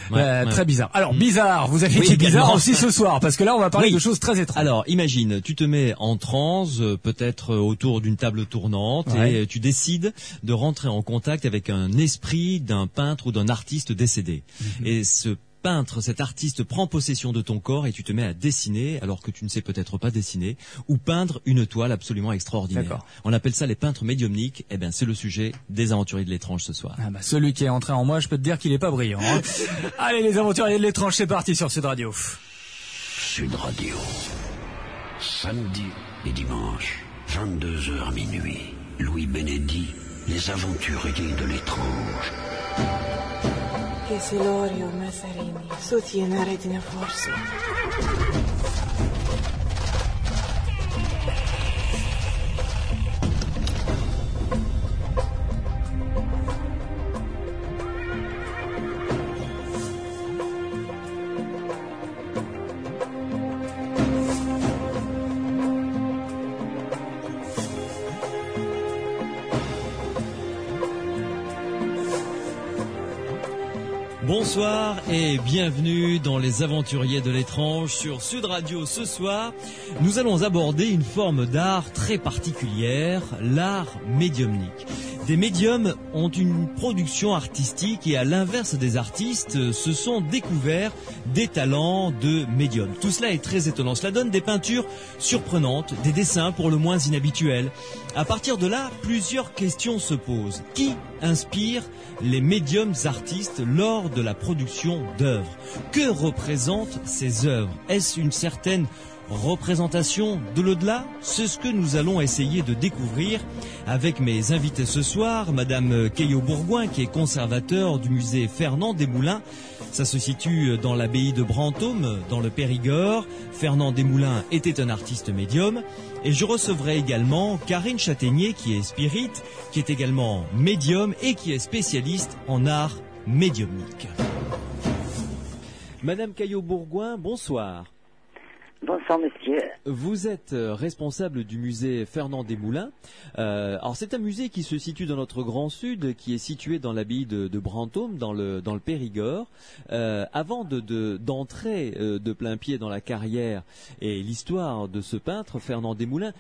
Très bizarre. Alors bizarre, vous avez dit bizarre aussi ce soir, parce que là on va parler de choses très étranges. Alors imagine, tu te mets en transe, peut-être autour d'une table tournante, et tu décides de rentrer en contact avec un esprit d'un peintre ou d'un artiste décédé. Et ce peintre, cet artiste prend possession de ton corps et tu te mets à dessiner alors que tu ne sais peut-être pas dessiner ou peindre une toile absolument extraordinaire. On appelle ça les peintres médiumniques. Eh bien, c'est le sujet des Aventuriers de l'étrange ce soir. Celui qui est entré en moi, je peux te dire qu'il est pas brillant. Hein. Allez, les Aventuriers de l'étrange, c'est parti sur Sud Radio. Sud Radio. Samedi et dimanche, 22h minuit. Louis Benedi, les Aventuriers de l'étrange. Che Silorio Massarini, soutienere di una forza. Bonsoir et bienvenue dans les Aventuriers de l'étrange sur Sud Radio. Ce soir, nous allons aborder une forme d'art très particulière, l'art médiumnique. Des médiums ont une production artistique et à l'inverse des artistes, se sont découverts des talents de médiums. Tout cela est très étonnant. Cela donne des peintures surprenantes, des dessins pour le moins inhabituels. À partir de là, plusieurs questions se posent. Qui inspire les médiums artistes lors de la production d'œuvres? Que représentent ces œuvres? Est-ce une certaine représentation de l'au-delà? C'est ce que nous allons essayer de découvrir avec mes invités ce soir, Madame Caillot-Bourgoin, qui est conservateur du musée Fernand Desmoulins. Ça se situe dans l'abbaye de Brantôme, dans le Périgord. Fernand Desmoulins était un artiste médium. Et je recevrai également Karine Châtaignier, qui est spirit, qui est également médium et qui est spécialiste en art médiumnique. Madame Caillot-Bourgoin, bonsoir. Bonsoir monsieur. Vous êtes responsable du musée Fernand Desmoulins. Alors c'est un musée qui se situe dans notre Grand Sud, qui est situé dans l'abbaye de Brantôme, dans le Périgord. Avant d'entrer de plein pied dans la carrière et l'histoire de ce peintre Fernand Desmoulins,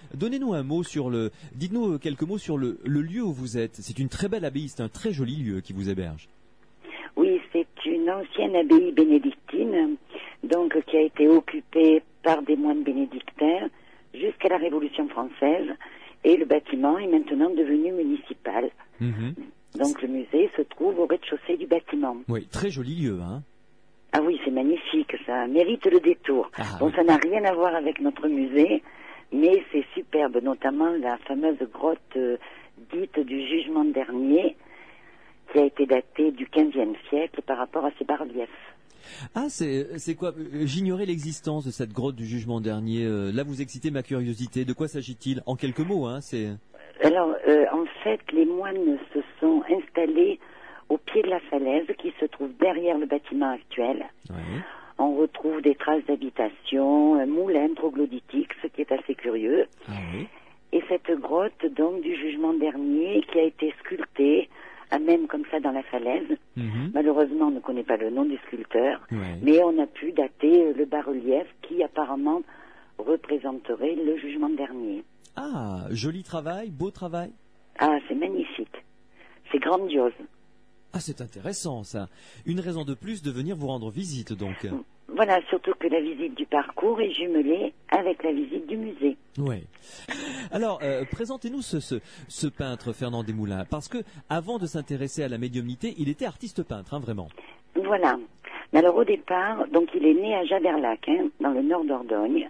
dites-nous quelques mots sur le lieu où vous êtes. C'est une très belle abbaye, c'est un très joli lieu qui vous héberge. Oui, c'est une ancienne abbaye bénédictine, donc qui a été occupée par des moines bénédictins jusqu'à la Révolution française, et le bâtiment est maintenant devenu municipal. Donc le musée se trouve au rez-de-chaussée du bâtiment. Oui, très joli lieu, hein. Ah oui, c'est magnifique, ça mérite le détour. Ça n'a rien à voir avec notre musée, mais c'est superbe, notamment la fameuse grotte dite du Jugement dernier, qui a été datée du XVe siècle par rapport à ses bas-reliefs. Ah, c'est quoi? J'ignorais l'existence de cette grotte du Jugement dernier. Là, vous excitez ma curiosité. De quoi s'agit-il? En quelques mots, hein, Alors, en fait, les moines se sont installés au pied de la falaise qui se trouve derrière le bâtiment actuel. On retrouve des traces d'habitation, un moulin troglodytique, ce qui est assez curieux. Et cette grotte, donc, du Jugement dernier, qui a été sculptée même comme ça dans la falaise. Malheureusement, on ne connaît pas le nom du sculpteur, mais on a pu dater le bas-relief qui apparemment représenterait le Jugement dernier. Ah, joli travail, beau travail. Ah, c'est magnifique. C'est grandiose. Ah, c'est intéressant ça. Une raison de plus de venir vous rendre visite donc. Voilà, surtout que la visite du parcours est jumelée avec la visite du musée. Oui. Alors, présentez-nous ce peintre Fernand Desmoulins, parce que avant de s'intéresser à la médiumnité, il était artiste peintre, hein, vraiment. Voilà. Alors au départ, donc il est né à Jaberlac, dans le nord d'Ordogne,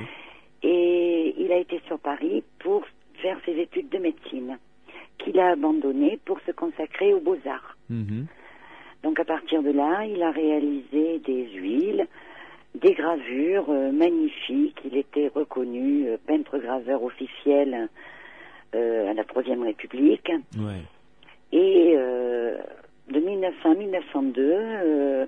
et il a été sur Paris pour faire ses études de médecine, qu'il a abandonné pour se consacrer aux beaux-arts. Donc à partir de là, il a réalisé des huiles, des gravures magnifiques. Il était reconnu peintre-graveur officiel à la Troisième République. Et de 1900 à 1902,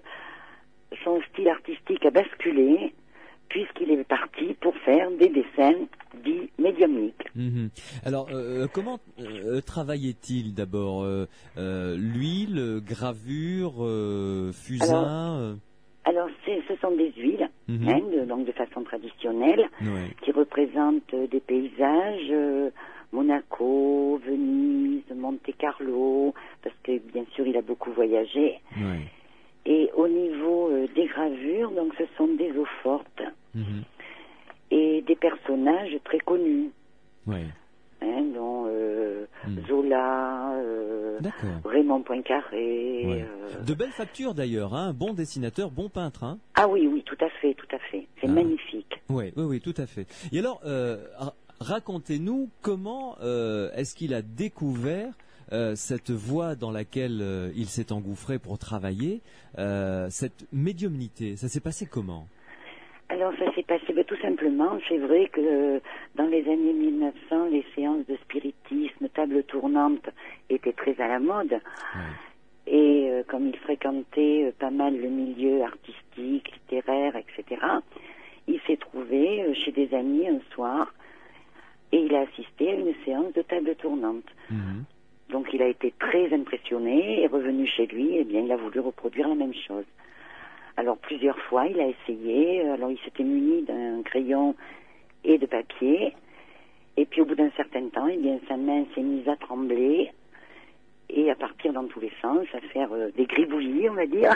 son style artistique a basculé, puisqu'il est parti pour faire des dessins dit médiumnique. Alors, comment travaillait-il d'abord l'huile, gravure, fusain Alors ce sont des huiles, donc de façon traditionnelle, qui représentent des paysages, Monaco, Venise, Monte-Carlo, parce que bien sûr il a beaucoup voyagé. Et au niveau des gravures, donc ce sont des eaux fortes et des personnages très connus. Dont Zola, Raymond Poincaré. De belles factures d'ailleurs, hein, bon dessinateur, bon peintre. Hein. Ah oui, tout à fait. C'est magnifique. Oui, tout à fait. Et alors, racontez-nous comment est-ce qu'il a découvert cette voie dans laquelle il s'est engouffré pour travailler, cette médiumnité. Ça s'est passé comment ? Alors ça s'est passé tout simplement, c'est vrai que dans les années 1900, les séances de spiritisme, table tournante étaient très à la mode. Et comme il fréquentait pas mal le milieu artistique, littéraire, etc., il s'est trouvé chez des amis un soir et il a assisté à une séance de table tournante. Donc il a été très impressionné et revenu chez lui, et bien il a voulu reproduire la même chose. Alors plusieurs fois, il a essayé. Alors il s'était muni d'un crayon et de papier. Et puis au bout d'un certain temps, eh bien sa main s'est mise à trembler et à partir dans tous les sens, à faire des gribouillis, on va dire.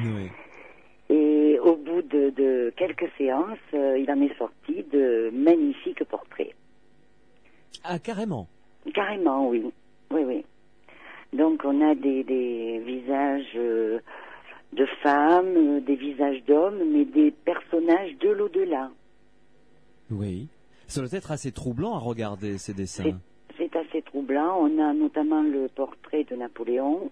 Et au bout de quelques séances, il en est sorti de magnifiques portraits. Ah, carrément. Carrément, oui. Donc on a des visages de femmes, des visages d'hommes, mais des personnages de l'au-delà. Oui. Ça doit être assez troublant à regarder ces dessins. C'est assez troublant. On a notamment le portrait de Napoléon.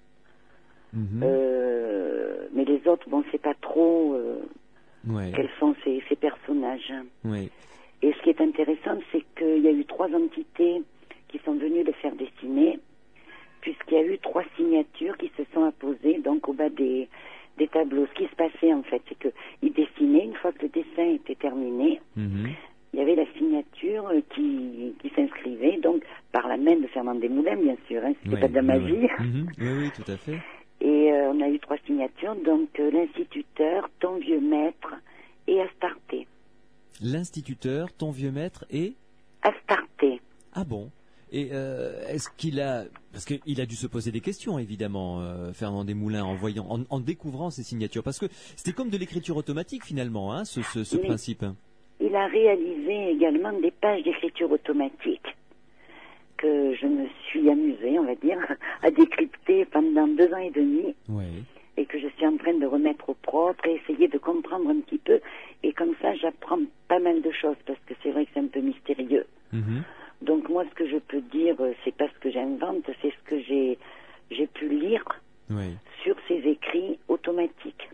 Mais les autres, bon, c'est pas trop quels sont ces personnages. Et ce qui est intéressant, c'est qu'il y a eu 3 entités qui sont venues le faire dessiner, puisqu'il y a eu 3 signatures qui se sont apposées donc au bas des tableaux. Ce qui se passait en fait, c'est qu'il dessinait, une fois que le dessin était terminé, il y avait la signature qui s'inscrivait donc par la main de Fernand Desmoulins, bien sûr, hein, c'était pas de la magie. Oui, tout à fait. Et on a eu 3 signatures, donc l'instituteur, ton vieux maître et Astarté. L'instituteur, ton vieux maître et Astarté. Ah bon? Et est-ce qu'il a, parce qu'il a dû se poser des questions évidemment, Fernand Desmoulins, en découvrant ces signatures, parce que c'était comme de l'écriture automatique finalement, hein, ce principe. Il a réalisé également des pages d'écriture automatique que je me suis amusée, on va dire, à décrypter pendant 2 ans et demi, et que je suis en train de remettre au propre et essayer de comprendre un petit peu. Et comme ça, j'apprends pas mal de choses, parce que c'est vrai que c'est un peu mystérieux. Donc moi, ce que je peux dire, c'est pas ce que j'invente, c'est ce que j'ai pu lire sur ces écrits automatiques.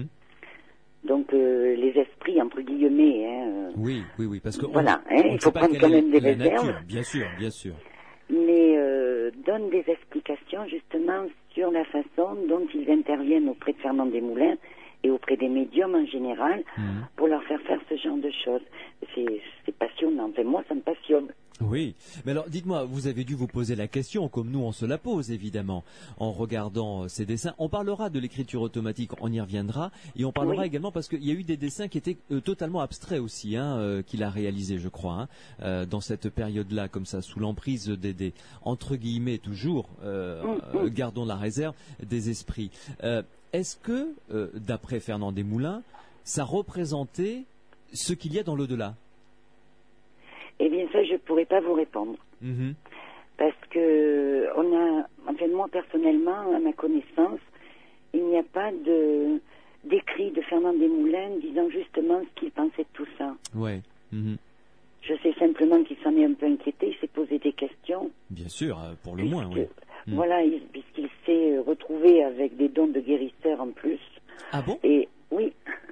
Donc les esprits entre guillemets. Oui, parce que voilà, il faut prendre quand même des réserves. Bien sûr. Mais donne des explications justement sur la façon dont ils interviennent auprès de Fernand Desmoulins et auprès des médiums en général pour leur faire ce genre de choses. C'est passionnant. Et moi, ça me passionne. Oui, mais alors dites-moi, vous avez dû vous poser la question, comme nous on se la pose évidemment, en regardant ces dessins. On parlera de l'écriture automatique, on y reviendra, et on parlera également parce qu'il y a eu des dessins qui étaient totalement abstraits aussi, qu'il a réalisé, je crois, dans cette période-là, comme ça, sous l'emprise des entre guillemets toujours, gardons la réserve, des esprits. Est-ce que, d'après Fernand Desmoulins, ça représentait ce qu'il y a dans l'au-delà? Eh bien, ça, je ne pourrais pas vous répondre. Parce que moi, personnellement, à ma connaissance, il n'y a pas d'écrit de Fernand Desmoulins disant justement ce qu'il pensait de tout ça. Je sais simplement qu'il s'en est un peu inquiété, il s'est posé des questions. Bien sûr, pour le moins, oui. Voilà, puisqu'il s'est retrouvé avec des dons de guérisseur en plus. Ah bon? Et oui.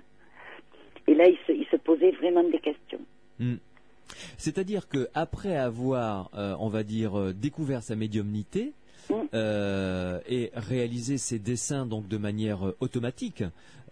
Et là, il se posait vraiment des questions. C'est-à-dire que après avoir, on va dire, découvert sa médiumnité et réalisé ses dessins donc de manière automatique,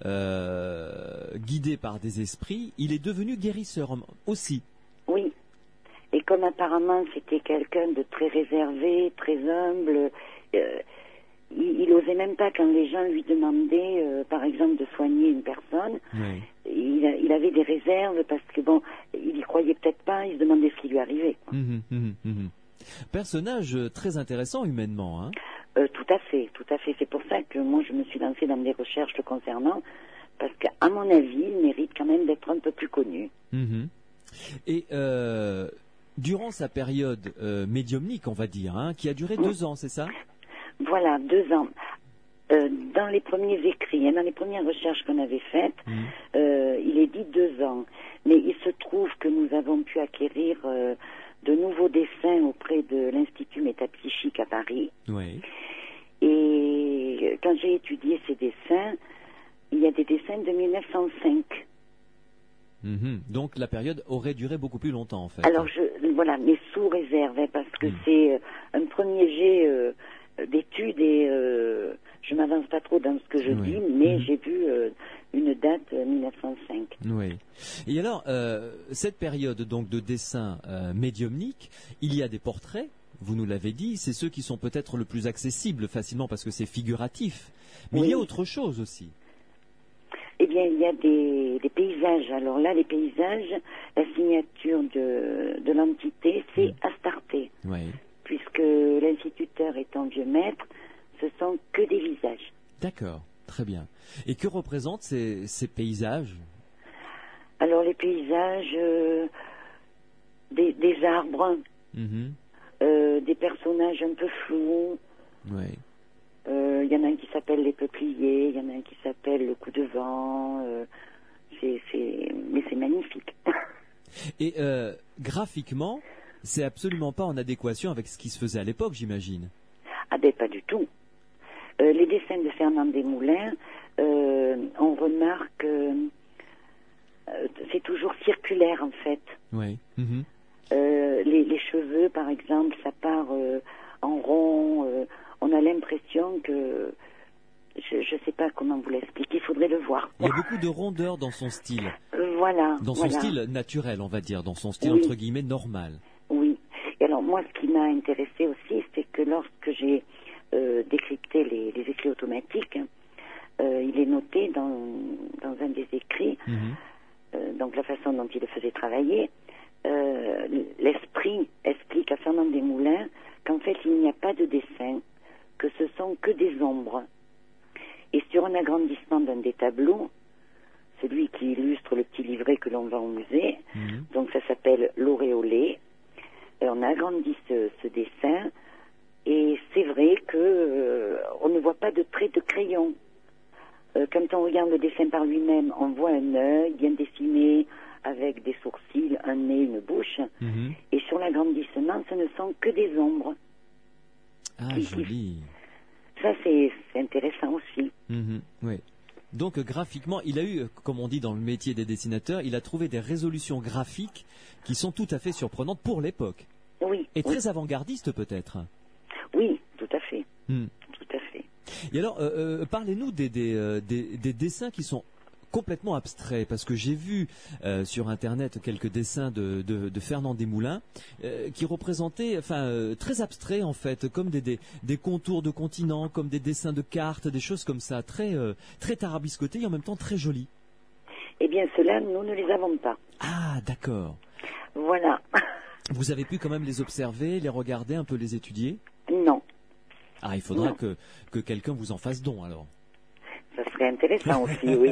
guidé par des esprits, il est devenu guérisseur aussi. Oui. Et comme apparemment c'était quelqu'un de très réservé, très humble, il osait même pas quand les gens lui demandaient, par exemple, de soigner une personne. Oui. Il avait des réserves parce que bon, il y croyait peut-être pas, il se demandait ce qui lui arrivait. Personnage très intéressant humainement, hein. Tout à fait. C'est pour ça que moi je me suis lancée dans des recherches le concernant, parce qu'à mon avis, il mérite quand même d'être un peu plus connu. Et durant sa période médiumnique, on va dire, hein, qui a duré 2 ans, c'est ça? Voilà, 2 ans. Dans les premiers écrits, dans les premières recherches qu'on avait faites, il est dit 2 ans. Mais il se trouve que nous avons pu acquérir de nouveaux dessins auprès de l'Institut métapsychique à Paris. Oui. Et quand j'ai étudié ces dessins, il y a des dessins de 1905. Donc la période aurait duré beaucoup plus longtemps en fait. Alors voilà, mais sous réserve, parce que c'est un premier jet d'études et je m'avance pas trop dans ce que je dis, mais j'ai vu une date 1905. Oui. Et alors, cette période donc de dessin médiumnique, il y a des portraits, vous nous l'avez dit, c'est ceux qui sont peut-être le plus accessibles facilement parce que c'est figuratif. Mais il y a autre chose aussi. Eh bien, il y a des paysages. Alors là, les paysages, la signature de l'entité, c'est Astarté. Oui. Puisque l'instituteur étant vieux maître, ce sont que des visages. D'accord, très bien. Et que représentent ces paysages? Alors les paysages, des arbres, des personnages un peu flous. Oui. Il y en a un qui s'appelle les peupliers, il y en a un qui s'appelle le coup de vent. Mais c'est magnifique. Et graphiquement, c'est absolument pas en adéquation avec ce qui se faisait à l'époque, j'imagine. Ah ben pas du tout. Les dessins de Fernand Desmoulins, on remarque c'est toujours circulaire en fait. Oui. Les cheveux, par exemple, ça part en rond. On a l'impression que je ne sais pas comment vous l'expliquer. Il faudrait le voir. Il y a beaucoup de rondeur dans son style. Voilà. Dans son style naturel, on va dire, dans son style entre guillemets normal. Oui. Et alors moi, ce qui m'a intéressé aussi, c'est que lorsque j'ai décrypté les écrits automatiques, il est noté dans un des écrits, donc la façon dont il le faisait travailler, l'esprit explique à Fernand Desmoulins qu'en fait il n'y a pas de dessin, que ce sont que des ombres. Et sur un agrandissement d'un des tableaux, celui qui illustre le petit livret que l'on vend au musée, donc ça s'appelle l'auréolé, on a agrandi ce dessin, et c'est vrai que on ne voit pas de traits de crayon. Quand on regarde le dessin par lui-même, on voit un œil bien dessiné, avec des sourcils, un nez, une bouche. Et sur l'agrandissement, ce ne sont que des ombres. Ah, joli. Ça, c'est intéressant aussi. Oui. Donc, graphiquement, il a eu, comme on dit dans le métier des dessinateurs, il a trouvé des résolutions graphiques qui sont tout à fait surprenantes pour l'époque. Oui. Et très avant-gardistes, peut-être. Oui, tout à fait. Tout à fait. Et alors, parlez-nous des dessins qui sont complètement abstraits, parce que j'ai vu sur Internet quelques dessins de Fernand Desmoulins qui représentaient, très abstraits en fait, comme des contours de continents, comme des dessins de cartes, des choses comme ça, très tarabiscotés et en même temps très jolis. Eh bien, ceux-là, nous ne les avons pas. Ah, d'accord. Voilà. Vous avez pu quand même les observer, les regarder, un peu les étudier? Non. Ah, il faudra que quelqu'un vous en fasse don alors. Ça serait intéressant aussi, oui.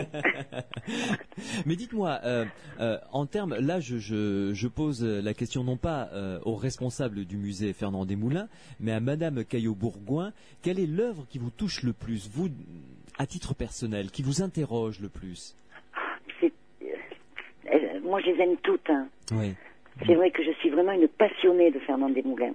Mais dites-moi, en termes, là je pose la question non pas au responsable du musée Fernand Desmoulins, mais à Madame Caillot-Bourgoin, quelle est l'œuvre qui vous touche le plus, vous, à titre personnel, qui vous interroge le plus? Moi je les aime toutes. Hein. Oui. C'est vrai que je suis vraiment une passionnée de Fernand Desmoulins.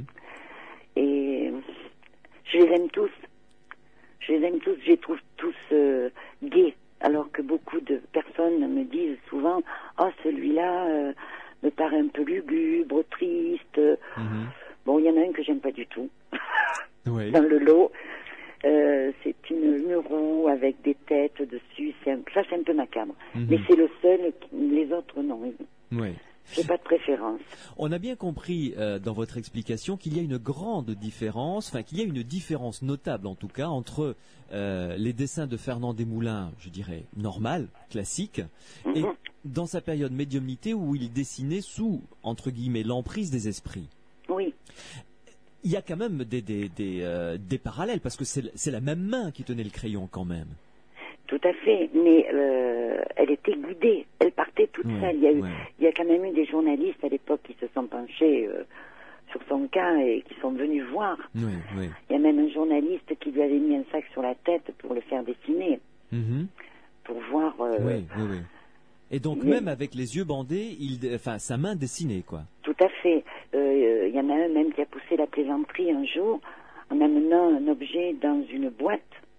Et je les aime tous. Je les trouve tous gais, alors que beaucoup de personnes me disent souvent « Oh, celui-là me paraît un peu lugubre, triste. Bon, il y en a un que j'aime pas du tout, dans le lot. C'est une roue avec des têtes dessus. Ça, c'est un peu macabre. Mais c'est le seul, les autres, non. Oui. J'ai pas de préférence. On a bien compris dans votre explication qu'il y a une grande différence, enfin qu'il y a une différence notable en tout cas entre les dessins de Fernand Desmoulins, je dirais normal, classique, et dans sa période médiumnité où il dessinait sous, entre guillemets, l'emprise des esprits. Oui. Il y a quand même des parallèles parce que c'est la même main qui tenait le crayon quand même. Tout à fait, mais elle était guidée, elle partait toute seule. Il y a quand même eu des journalistes à l'époque qui se sont penchés sur son cas et qui sont venus voir. Oui. Il y a même un journaliste qui lui avait mis un sac sur la tête pour le faire dessiner, pour voir... Oui. Et donc même avec les yeux bandés, sa main dessinait, quoi. Tout à fait. Il y en a un même qui a poussé la plaisanterie un jour en amenant un objet dans une boîte.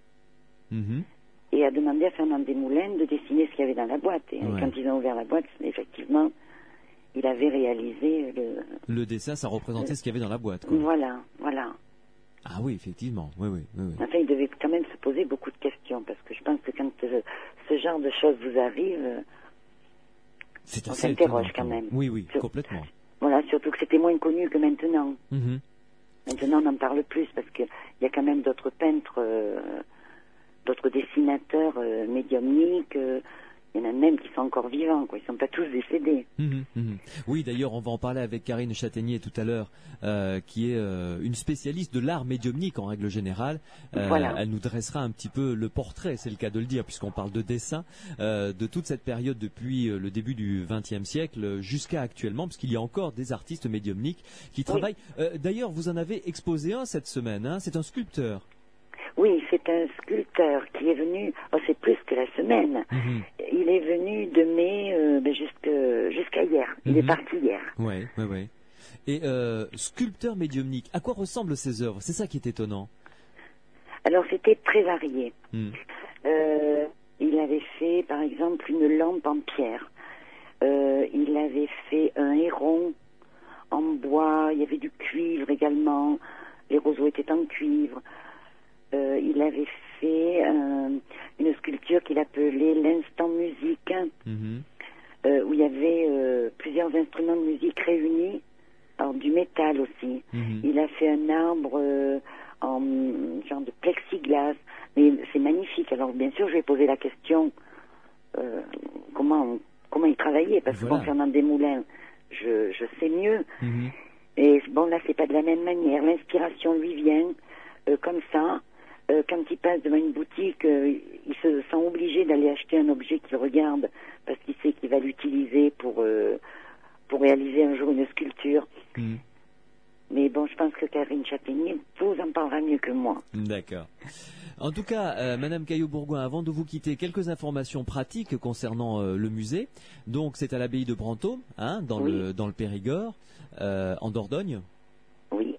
Et a demandé à Fernand Desmoulins de dessiner ce qu'il y avait dans la boîte. Et quand ils ont ouvert la boîte, effectivement, il avait réalisé le dessin, ça représentait ce qu'il y avait dans la boîte, quoi. Voilà. Ah oui, effectivement, oui. Enfin, il devait quand même se poser beaucoup de questions, parce que je pense que quand ce genre de choses vous arrive, on s'interroge quand même. Oui, complètement. Voilà, surtout que c'était moins connu que maintenant. Maintenant, on en parle plus, parce qu'il y a quand même d'autres peintres... d'autres dessinateurs médiumniques, il y en a même qui sont encore vivants, quoi. Ils ne sont pas tous décédés. Oui, d'ailleurs, on va en parler avec Karine Châtaignier tout à l'heure, qui est une spécialiste de l'art médiumnique en règle générale. Elle nous dressera un petit peu le portrait, c'est le cas de le dire, puisqu'on parle de dessin, de toute cette période depuis le début du XXe siècle jusqu'à actuellement, parce qu'il y a encore des artistes médiumniques qui travaillent. D'ailleurs, vous en avez exposé un cette semaine, hein, c'est un sculpteur. Oui, c'est un sculpteur qui est venu, c'est plus que la semaine. Il est venu de mai jusqu'à hier. Il est parti hier. Oui. Et sculpteur médiumnique, à quoi ressemblent ses œuvres? C'est ça qui est étonnant. Alors, c'était très varié. Il avait fait, par exemple, une lampe en pierre. Il avait fait un héron en bois. Il y avait du cuivre également. Les roseaux étaient en cuivre. Il avait fait une sculpture qu'il appelait l'instant musique, où il y avait plusieurs instruments de musique réunis, alors du métal aussi. Il a fait un arbre en genre de plexiglas, mais c'est magnifique. Alors bien sûr, je vais poser la question comment il travaillait, parce que Fernand Desmoulins, je sais mieux. Et bon, là, c'est pas de la même manière. L'inspiration lui vient comme ça. Quand il passe devant une boutique, il se sent obligé d'aller acheter un objet qu'il regarde parce qu'il sait qu'il va l'utiliser pour réaliser un jour une sculpture. Mais bon, je pense que Karine Châtaignier vous en parlera mieux que moi. D'accord. En tout cas, Madame Caillot-Bourgoin, avant de vous quitter, quelques informations pratiques concernant le musée. Donc, c'est à l'abbaye de Brantôme, dans le Périgord, en Dordogne. Oui.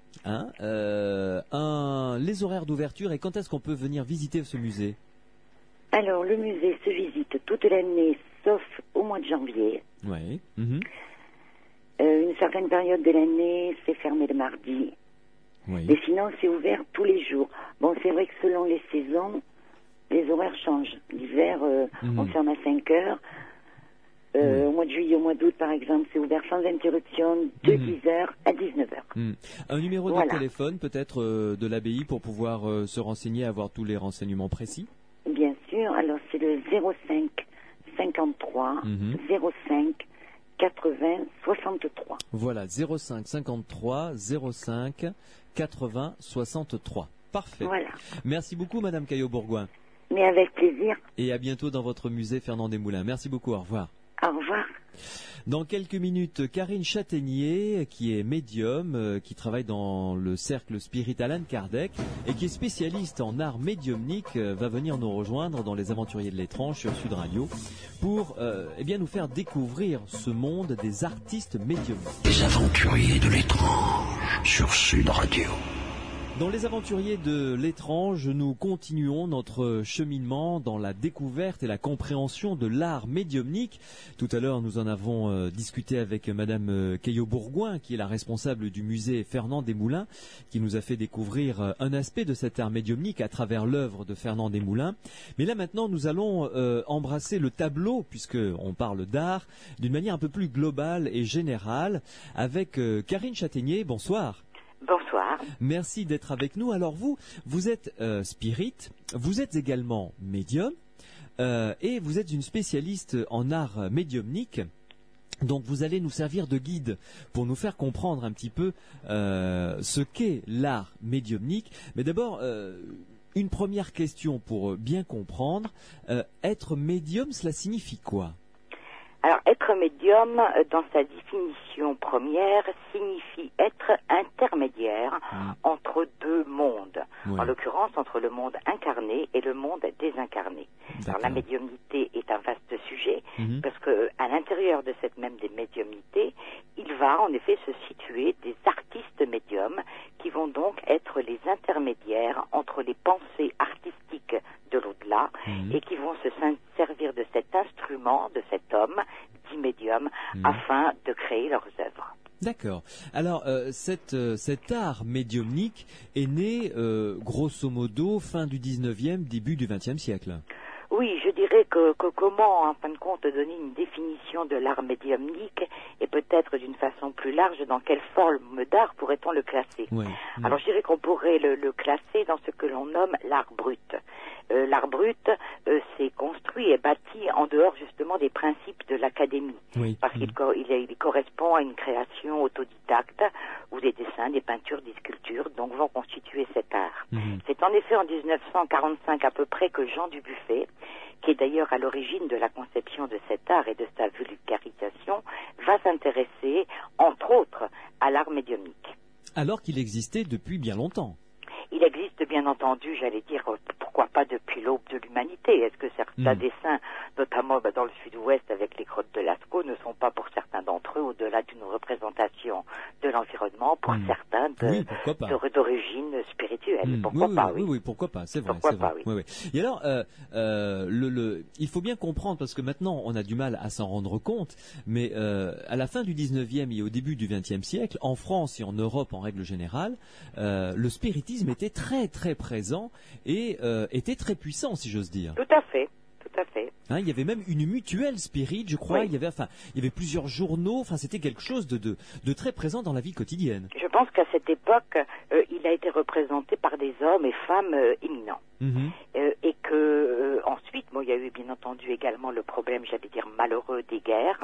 Les horaires d'ouverture et quand est-ce qu'on peut venir visiter ce musée? Alors, le musée se visite toute l'année, sauf au mois de janvier. Oui. Une certaine période de l'année, c'est fermé le mardi. Oui. Mais sinon, c'est ouvert tous les jours. Bon, c'est vrai que selon les saisons, les horaires changent. L'hiver, on ferme à 5 heures. Au mois de juillet, au mois d'août, par exemple, c'est ouvert sans interruption de 10h à 19h. Un numéro de téléphone, peut-être, de l'abbaye pour pouvoir se renseigner, avoir tous les renseignements précis? Bien sûr. Alors, c'est le 05 53 05 80 63. Voilà, 05 53 05 80 63. Parfait. Voilà. Merci beaucoup, Madame Caillot-Bourgoin. Mais avec plaisir. Et à bientôt dans votre musée Fernand Desmoulins. Merci beaucoup, au revoir. Au revoir. Dans quelques minutes, Karine Châtaignier, qui est médium, qui travaille dans le cercle Spirit Allan Kardec et qui est spécialiste en art médiumnique, va venir nous rejoindre dans les Aventuriers de l'étrange sur Sud Radio pour nous faire découvrir ce monde des artistes médiumniques. Les Aventuriers de l'étrange sur Sud Radio. Dans les aventuriers de l'étrange, nous continuons notre cheminement dans la découverte et la compréhension de l'art médiumnique. Tout à l'heure, nous en avons discuté avec Madame Caillot-Bourgoin, qui est la responsable du musée Fernand Desmoulins, qui nous a fait découvrir un aspect de cet art médiumnique à travers l'œuvre de Fernand Desmoulins. Mais là maintenant, nous allons embrasser le tableau, puisqu'on parle d'art, d'une manière un peu plus globale et générale, avec Karine Châtaignier. Bonsoir. Bonsoir. Merci d'être avec nous. Alors vous êtes spirit, vous êtes également médium et vous êtes une spécialiste en art médiumnique. Donc vous allez nous servir de guide pour nous faire comprendre un petit peu ce qu'est l'art médiumnique. Mais d'abord, une première question pour bien comprendre. Être médium, cela signifie quoi ? Alors, être médium, dans sa définition première, signifie être intermédiaire entre deux mondes. Oui. En l'occurrence, entre le monde incarné et le monde désincarné. Alors, la médiumnité est un vaste sujet, parce que à l'intérieur de cette même médiumnité, il va en effet se situer des artistes médiums qui vont donc être les intermédiaires entre les pensées artistiques de l'au-delà et qui vont se servir de cet instrument, de cet homme, dit médium, afin de créer leurs œuvres. D'accord. Alors, cet art médiumnique est né, grosso modo, fin du 19e, début du 20e siècle. Oui, je dirais que comment, en fin de compte, donner une définition de l'art médiumnique et peut-être d'une façon plus large, dans quelle forme d'art pourrait-on le classer ? Oui. Alors, je dirais qu'on pourrait le classer dans ce que l'on nomme l'art brut. L'art brut s'est construit et bâti en dehors justement des principes de l'académie, parce qu'il correspond à une création autodidacte où des dessins, des peintures, des sculptures donc vont constituer cet art. C'est en effet en 1945 à peu près que Jean Dubuffet, qui est d'ailleurs à l'origine de la conception de cet art et de sa vulgarisation, va s'intéresser entre autres à l'art médiumnique. Alors qu'il existait depuis bien longtemps. Il existe bien entendu, j'allais dire, pourquoi pas depuis l'aube de l'humanité. Est-ce que certains dessins, notamment dans le sud-ouest avec les grottes de Lascaux, ne sont pas pour certains d'entre eux au-delà d'une représentation de l'environnement, pour certains d'origine spirituelle. Pourquoi pas, oui, pourquoi pas, c'est vrai. Pourquoi c'est pas, vrai. oui. Oui. Et alors, il faut bien comprendre, parce que maintenant on a du mal à s'en rendre compte, mais à la fin du 19e et au début du 20e siècle, en France et en Europe en règle générale, le spiritisme était très très présent et était très puissant, si j'ose dire. Tout à fait, tout à fait. Hein, il y avait même une mutuelle spirit, je crois. Oui. Il y avait plusieurs journaux. Enfin, c'était quelque chose de très présent dans la vie quotidienne. Je pense qu'à cette époque, il a été représenté par des hommes et femmes éminents. Et que ensuite, il y a eu bien entendu également le problème, j'allais dire malheureux, des guerres,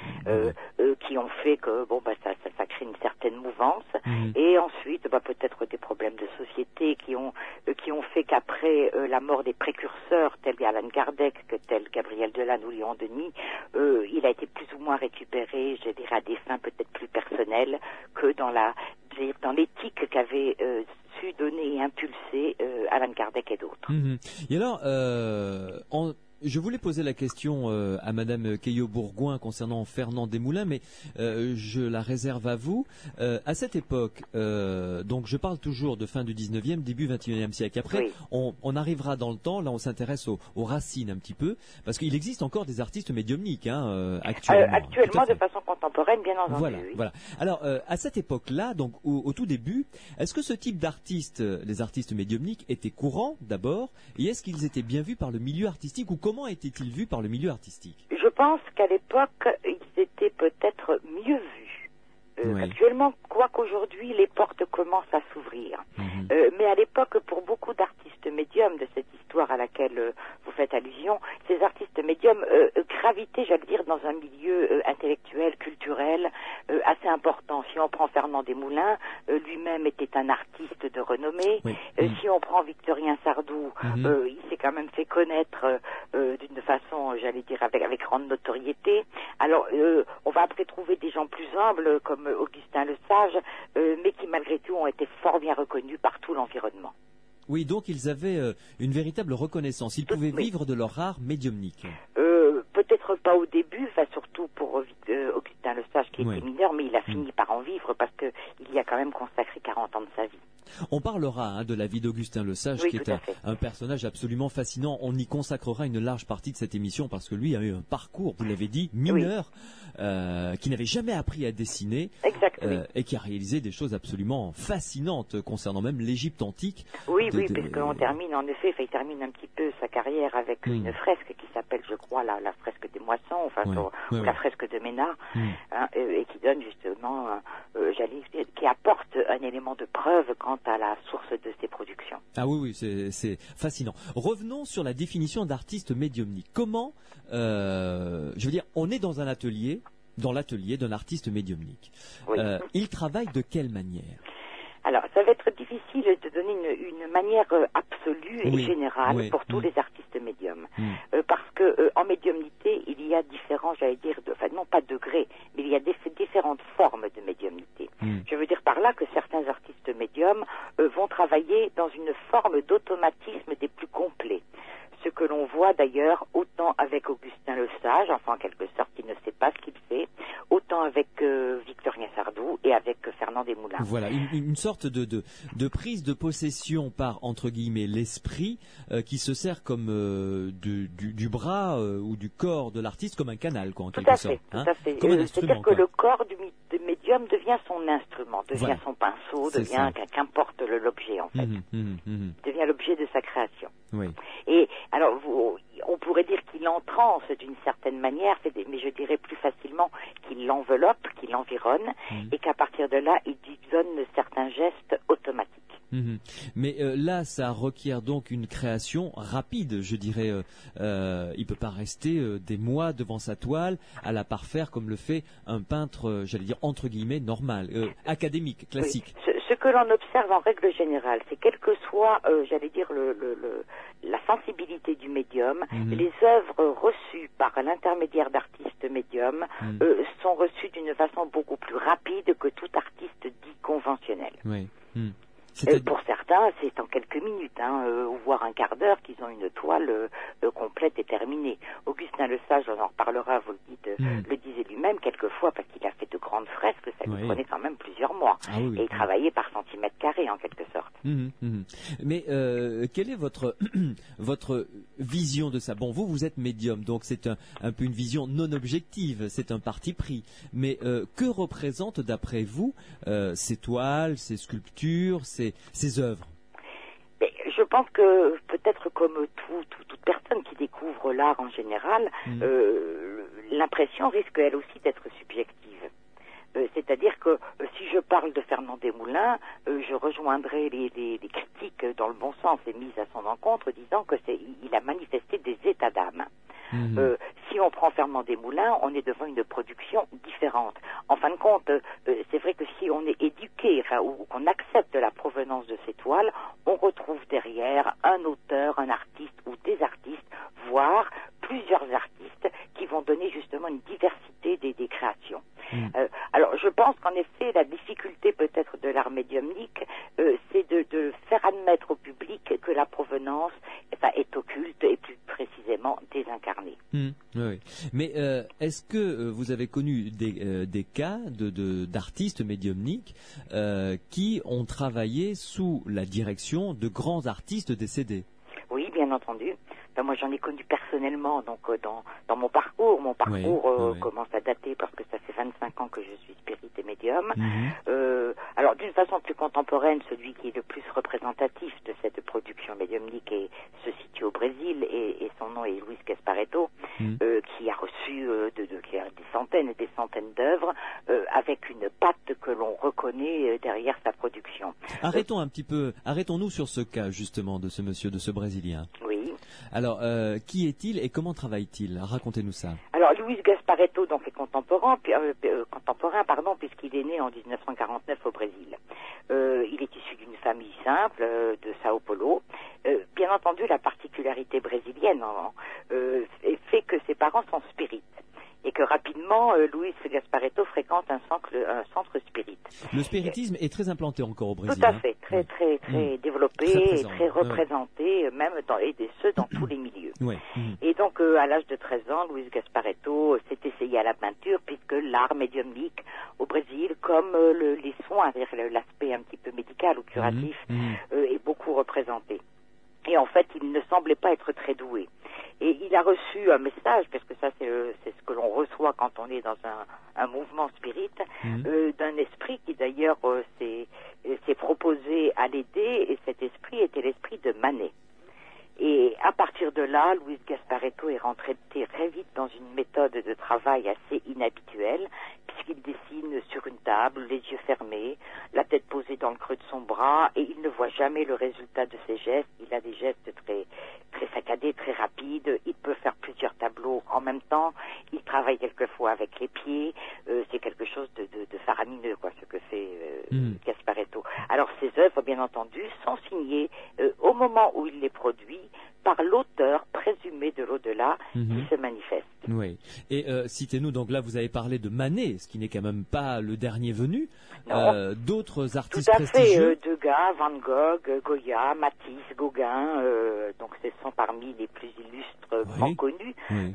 qui ont fait que ça crée une certaine mouvance. Et ensuite, peut-être des problèmes de société qui ont fait qu'après la mort des précurseurs tels Allan Kardec, que tels Gabriel Delanne ou Léon Denis, il a été plus ou moins récupéré, je dirais, à des fins peut-être plus personnelles que dans l'éthique qu'avait su donner et impulser Allan Kardec et d'autres. Et alors, je voulais poser la question à Madame Caillot-Bourgoin concernant Fernand Desmoulins, mais je la réserve à vous. À cette époque, donc je parle toujours de fin du 19e, début 21e siècle. Après, on arrivera dans le temps, là on s'intéresse aux racines un petit peu, parce qu'il existe encore des artistes médiumniques actuellement. Actuellement, de façon contemporaine, bien entendu. Voilà. Alors, à cette époque-là, donc au tout début, est-ce que ce type d'artistes, les artistes médiumniques, étaient courants d'abord, et est-ce qu'ils étaient bien vus par le milieu artistique, ou comment étaient-ils vus par le milieu artistique ? Je pense qu'à l'époque, ils étaient peut-être mieux vus. Actuellement, quoiqu'aujourd'hui, les portes commencent à s'ouvrir. Mais à l'époque, pour beaucoup d'artistes médiums de cette histoire à laquelle vous faites allusion, ces artistes médiums gravitaient, j'allais dire, dans un milieu intellectuel, culturel, assez important. Si on prend Fernand Desmoulins, lui-même était un artiste de renommée. Si on prend Victorien Sardou, il s'est quand même fait connaître d'une façon, j'allais dire, avec grande notoriété. Alors, on va après trouver des gens plus humbles, comme Augustin Le Sage, mais qui malgré tout ont été fort bien reconnus par tout l'environnement. Oui, donc ils avaient une véritable reconnaissance. Ils pouvaient vivre de leur art médiumnique. Peut-être pas au début, surtout pour Augustin Le Sage qui était mineur, mais il a fini par en vivre parce qu'il y a quand même consacré 40 ans de sa vie. On parlera de la vie d'Augustin Lesage, qui est un personnage absolument fascinant. On y consacrera une large partie de cette émission parce que lui a eu un parcours, vous l'avez dit, mineur, qui n'avait jamais appris à dessiner et qui a réalisé des choses absolument fascinantes concernant même l'Égypte antique. Oui, puisqu'on termine en effet, il termine un petit peu sa carrière avec une fresque qui s'appelle, je crois, la fresque des moissons, ou la fresque de Ménard, et qui donne justement, qui apporte un élément de preuve quant à la source de ses productions. Ah oui, c'est fascinant. Revenons sur la définition d'artiste médiumnique. Comment, je veux dire, on est dans l'atelier d'un artiste médiumnique. Oui. Il travaille de quelle manière ? Alors, ça va être difficile de donner une manière absolue et générale pour tous les artistes médiums. Parce que en médiumnité, il y a différents, non pas degrés, mais il y a différentes formes de médiumnité. Je veux dire par là que certains artistes médiums vont travailler dans une forme d'automatisme des plus complets. Ce que l'on voit d'ailleurs autant avec Augustin Lesage, en quelque sorte, il ne sait pas ce qu'il fait, autant avec Victorien Sardou et avec Fernand Desmoulins. Voilà, une sorte de prise de possession par, entre guillemets, l'esprit qui se sert comme du bras ou du corps de l'artiste comme un canal, quoi, en quelque sorte. Tout à fait. C'est-à-dire que le corps du médium devient son instrument, devient son pinceau, devient qu'importe l'objet, en fait. Devient l'objet de sa création. Oui. Et alors, on pourrait dire qu'il entrance d'une certaine manière, mais je dirais plus facilement qu'il l'enveloppe, qu'il l'environne, et qu'à partir de là, il donne certains gestes automatiques. Mais là, ça requiert donc une création rapide, je dirais. Il peut pas rester des mois devant sa toile à la parfaire comme le fait un peintre, entre guillemets, normal, académique, classique. Oui. Ce que l'on observe en règle générale, c'est quelle que soit, la sensibilité du médium, les œuvres reçues par l'intermédiaire d'artistes médiums sont reçues d'une façon beaucoup plus rapide que tout artiste dit conventionnel. Oui. Pour certains, c'est en quelques minutes, ou voire un quart d'heure qu'ils ont une toile complète et terminée. Augustin Lesage, on en reparlera, vous le disait lui-même, quelquefois, parce qu'il a fait de grandes fresques, ça lui prenait quand même plusieurs mois. Et il travaillait par centimètre carré, en quelque sorte. Mais quelle est votre vision de ça ? Bon, vous êtes médium, donc c'est un peu une vision non objective, c'est un parti pris. Mais que représentent, d'après vous, ces toiles, ces sculptures, ces œuvres? Mais je pense que peut-être comme toute personne qui découvre l'art en général, l'impression risque elle aussi d'être subjective. C'est-à-dire que si je parle de Fernand Desmoulins, je rejoindrai les critiques dans le bon sens et mises à son encontre, disant que il a manifesté des états d'âme. Si on prend Fernand Desmoulins, on est devant une production différente. En fin de compte, c'est vrai que si on est éduqué, ou qu'on accepte la provenance de ces toiles, on retrouve derrière un auteur, un artiste ou des artistes, voire plusieurs artistes qui vont donner justement une diversité des créations. Alors, je pense qu'en effet, la difficulté peut-être de l'art médiumnique, c'est de faire admettre au public que la provenance est occulte et plus précisément désincarnée. Oui. Mais est-ce que vous avez connu des cas d'artistes médiumniques qui ont travaillé sous la direction de grands artistes décédés? Oui, bien entendu. Moi, j'en ai connu personnellement, donc dans mon parcours. Mon parcours commence à dater parce que ça fait 25 ans que je suis spirit et médium. Alors, d'une façon plus contemporaine, celui qui est le plus représentatif de cette production médiumnique se situe au Brésil et son nom est Luis Gasparetto, qui a reçu des centaines et des centaines d'œuvres avec une patte que l'on reconnaît derrière sa production. Arrêtons-nous sur ce cas justement de ce monsieur, de ce Brésilien. Oui. Alors, qui est-il et comment travaille-t-il? Racontez-nous ça. Alors, Luis Gasparetto donc est contemporain, puisqu'il est né en 1949 au Brésil. Il est issu d'une famille simple de Sao Paulo. Bien entendu, la particularité brésilienne fait que ses parents sont spirites et que rapidement, Luis Gasparetto fréquente un centre spirit. Le spiritisme est très implanté encore au Brésil. Tout à fait, très développé, très représenté, même dans tous les milieux. Ouais. Et donc, à l'âge de 13 ans, Luis Gasparetto s'est essayé à la peinture, puisque l'art médiumnique au Brésil, comme les soins, c'est-à-dire l'aspect un petit peu médical ou curatif, est beaucoup représenté. Et en fait, il ne semblait pas être très doué. Et il a reçu un message, parce que ça c'est ce que l'on reçoit quand on est dans un mouvement spirit, d'un esprit qui d'ailleurs s'est proposé à l'aider, et cet esprit était l'esprit de Manet. Et à partir de là, Luis Gasparetto est rentré très vite dans une méthode de travail assez inhabituelle, puisqu'il dessine sur une table, les yeux fermés, la tête posée dans le creux de son bras, et il ne voit jamais le résultat de ses gestes. Il a des gestes très saccadés, très rapides. Il peut faire plusieurs tableaux en même temps. Il travaille quelquefois avec les pieds. C'est quelque chose de faramineux, quoi, ce que fait Gasparetto. Alors, ses œuvres, bien entendu, sont signées au moment où il les produit par l'auteur présumé de l'au-delà qui se manifeste. Oui. Et citez-nous, donc là vous avez parlé de Manet, ce qui n'est quand même pas le dernier venu. D'autres artistes prestigieux. Tout à fait, Degas, Van Gogh, Goya, Matisse, Gauguin, donc ce sont parmi les plus illustres connus,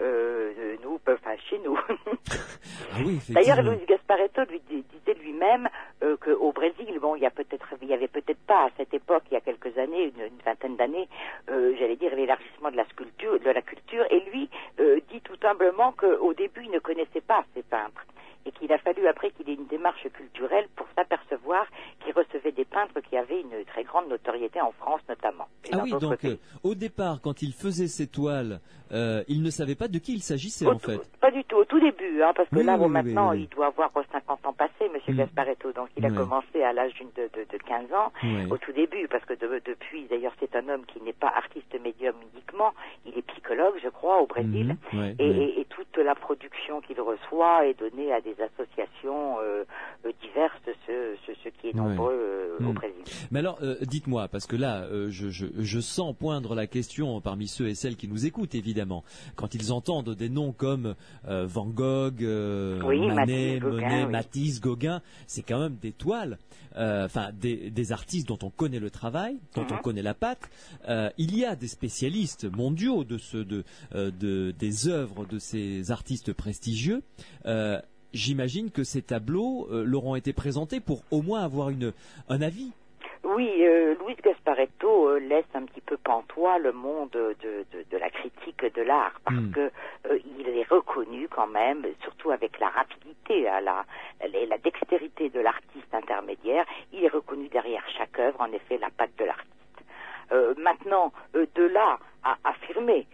chez nous. Ah oui, d'ailleurs, Luis Gasparetto disait lui-même qu'au Brésil, il y avait peut-être pas à cette époque, il y a quelques années, une vingtaine d'années, j'allais dire l'élargissement de la culture, et lui dit tout humblement qu'au début il ne connaissait pas ces peintres, et qu'il a fallu après qu'il ait une démarche culturelle pour s'apercevoir qu'il recevait des peintres qui avaient une très grande notoriété en France notamment. Ah oui, donc au départ, quand il faisait ses toiles, il ne savait pas de qui il s'agissait en fait. Pas du tout, au tout début, parce que maintenant il doit avoir 50 ans passés, Monsieur Gasparetto, donc il a commencé à l'âge de 15 ans, au tout début, parce que depuis, d'ailleurs c'est un homme qui n'est pas artiste médium uniquement, il est psychologue, je crois, au Brésil, et toute la production qu'il reçoit est donnée à des associations diverses, ce qui est nombreux au Brésil. Mais alors, dites-moi, parce que là, je sens poindre la question parmi ceux et celles qui nous écoutent, évidemment, quand ils entendent des noms comme Van Gogh, Manet, Monet, Matisse, Gauguin, c'est quand même des toiles, des artistes dont on connaît le travail, dont on connaît la patte. Il y a des spécialistes mondiaux des œuvres de ces artistes prestigieux. J'imagine que ces tableaux leur ont été présentés pour au moins avoir un avis. Oui, Luis Gasparetto laisse un petit peu pantois le monde de la critique de l'art, parce que il est reconnu quand même, surtout avec la rapidité, la dextérité de l'artiste intermédiaire, il est reconnu derrière chaque œuvre, en effet, la patte de l'artiste. Maintenant, de là à affirmer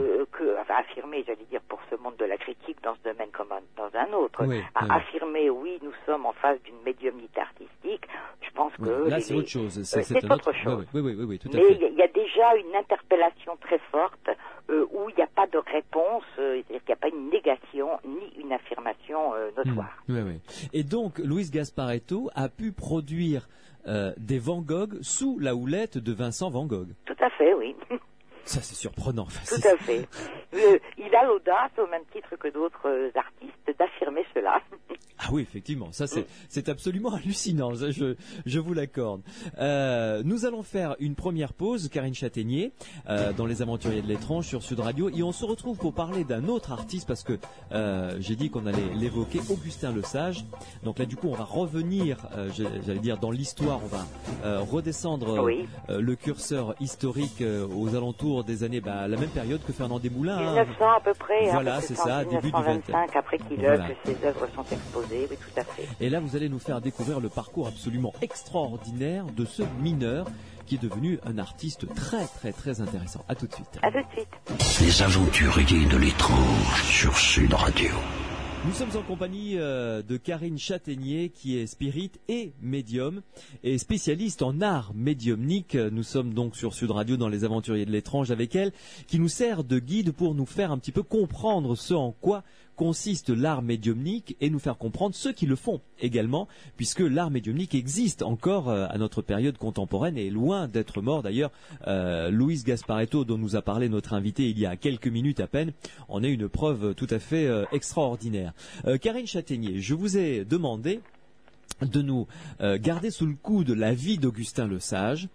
j'allais dire, pour ce monde de la critique dans ce domaine comme dans un autre, affirmer, nous sommes en face d'une médiumnité artistique, je pense que... Là, c'est autre chose. C'est autre chose. Oui, tout à fait. Mais il y a déjà une interpellation très forte où il n'y a pas de réponse, c'est-à-dire qu'il n'y a pas une négation ni une affirmation notoire. Oui. Et donc, Luis Gasparetto a pu produire des Van Gogh sous la houlette de Vincent Van Gogh. Tout à fait, oui. Ça, c'est surprenant. Tout à fait. Il a l'audace, au même titre que d'autres artistes, d'affirmer cela. Ah oui, effectivement, ça c'est absolument hallucinant, ça, je vous l'accorde. Nous allons faire une première pause, Karine Châtaignier, dans Les Aventuriers de l'étrange sur Sud Radio, et on se retrouve pour parler d'un autre artiste, parce que j'ai dit qu'on allait l'évoquer, Augustin Lesage. Donc là, du coup, on va revenir, j'allais dire, dans l'histoire, on va redescendre le curseur historique aux alentours des années, la même période que Fernand Desmoulins. 1900 à peu près. Voilà, c'est ça, début du 1925, après que ses œuvres sont exposées, oui, tout à fait. Et là, vous allez nous faire découvrir le parcours absolument extraordinaire de ce mineur qui est devenu un artiste très, très, très intéressant. À tout de suite. À tout de suite. Les aventuriers de l'étrange sur Sud Radio. Nous sommes en compagnie de Karine Châtaignier, qui est spirit et médium et spécialiste en art médiumnique. Nous sommes donc sur Sud Radio dans Les Aventuriers de l'étrange avec elle, qui nous sert de guide pour nous faire un petit peu comprendre ce en quoi consiste l'art médiumnique et nous faire comprendre ceux qui le font également, puisque l'art médiumnique existe encore à notre période contemporaine et est loin d'être mort. D'ailleurs, Luis Gasparetto, dont nous a parlé notre invité il y a quelques minutes à peine, en est une preuve tout à fait extraordinaire. Karine Châtaignier, je vous ai demandé de nous garder sous le coude la vie d'Augustin Le Sage,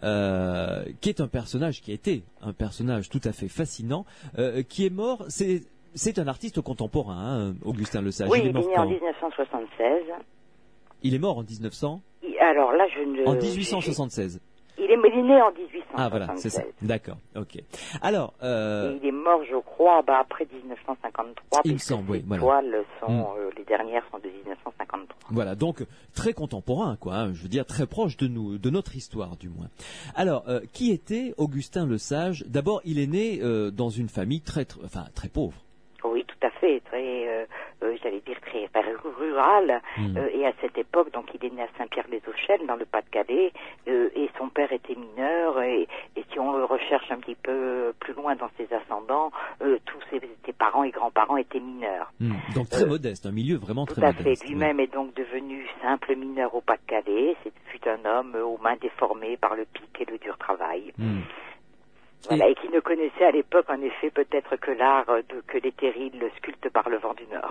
qui est un personnage, qui a été un personnage tout à fait fascinant, qui est mort. C'est un artiste contemporain, hein, Augustin Le Sage. Oui, il est il mort est né quand? en 1976. Il est mort en 1900. Alors là, je ne... En 1876. Il est né en 1876. Ah voilà, c'est ça. D'accord, ok. Alors, et il est mort, je crois, après 1953. Il me semble, oui. Les toiles sont, les dernières sont de 1953. Voilà, donc très contemporain, quoi. Hein, je veux dire très proche de nous, de notre histoire, du moins. Alors, qui était Augustin Le Sage? D'abord, il est né dans une famille très pauvre. Oui, tout à fait, très, j'allais dire très rural. Et à cette époque, donc, il est né à Saint-Pierre-les-Auchelles, dans le Pas-de-Calais, et son père était mineur. Et si on le recherche un petit peu plus loin dans ses ascendants, tous ses parents et grands-parents étaient mineurs. Donc très modeste, un milieu vraiment très modeste. Tout à fait. Lui-même est donc devenu simple mineur au Pas-de-Calais. C'est fut un homme aux mains déformées par le pic et le dur travail. Voilà, et qui ne connaissait à l'époque, en effet, peut-être que l'art que les terrils le sculptent par le vent du Nord.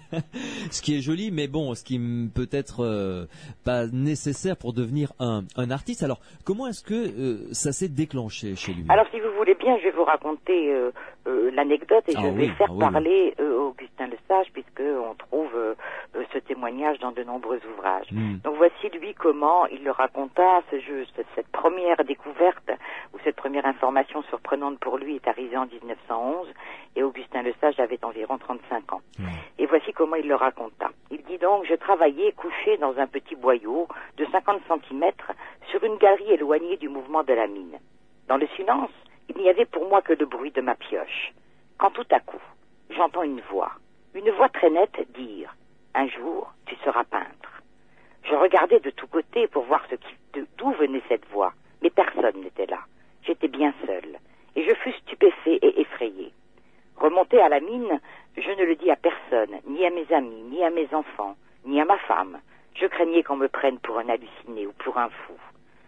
Ce qui est joli, mais bon, ce qui peut être pas nécessaire pour devenir un artiste. Alors, comment est-ce que ça s'est déclenché chez lui? Alors, si vous voulez bien, je vais vous raconter l'anecdote et je vais faire parler Augustin Le Sage, puisque on trouve ce témoignage dans de nombreux ouvrages. Donc, voici lui comment il le raconta, cette première découverte, ou cette première information surprenante pour lui est arrivée en 1911, et Augustin Le Sage avait environ 35 ans. Et voici comment il le raconta. Il dit donc: je travaillais couché dans un petit boyau de 50 cm sur une galerie éloignée du mouvement de la mine. Dans le silence, il n'y avait pour moi que le bruit de ma pioche. Quand tout à coup, j'entends une voix très nette dire: un jour, tu seras peintre. Je regardais de tous côtés pour voir d'où venait cette voix, mais personne n'était là. J'étais bien seul, et je fus stupéfait et effrayé. Remonté à la mine, je ne le dis à personne, ni à mes amis, ni à mes enfants, ni à ma femme. Je craignais qu'on me prenne pour un halluciné ou pour un fou.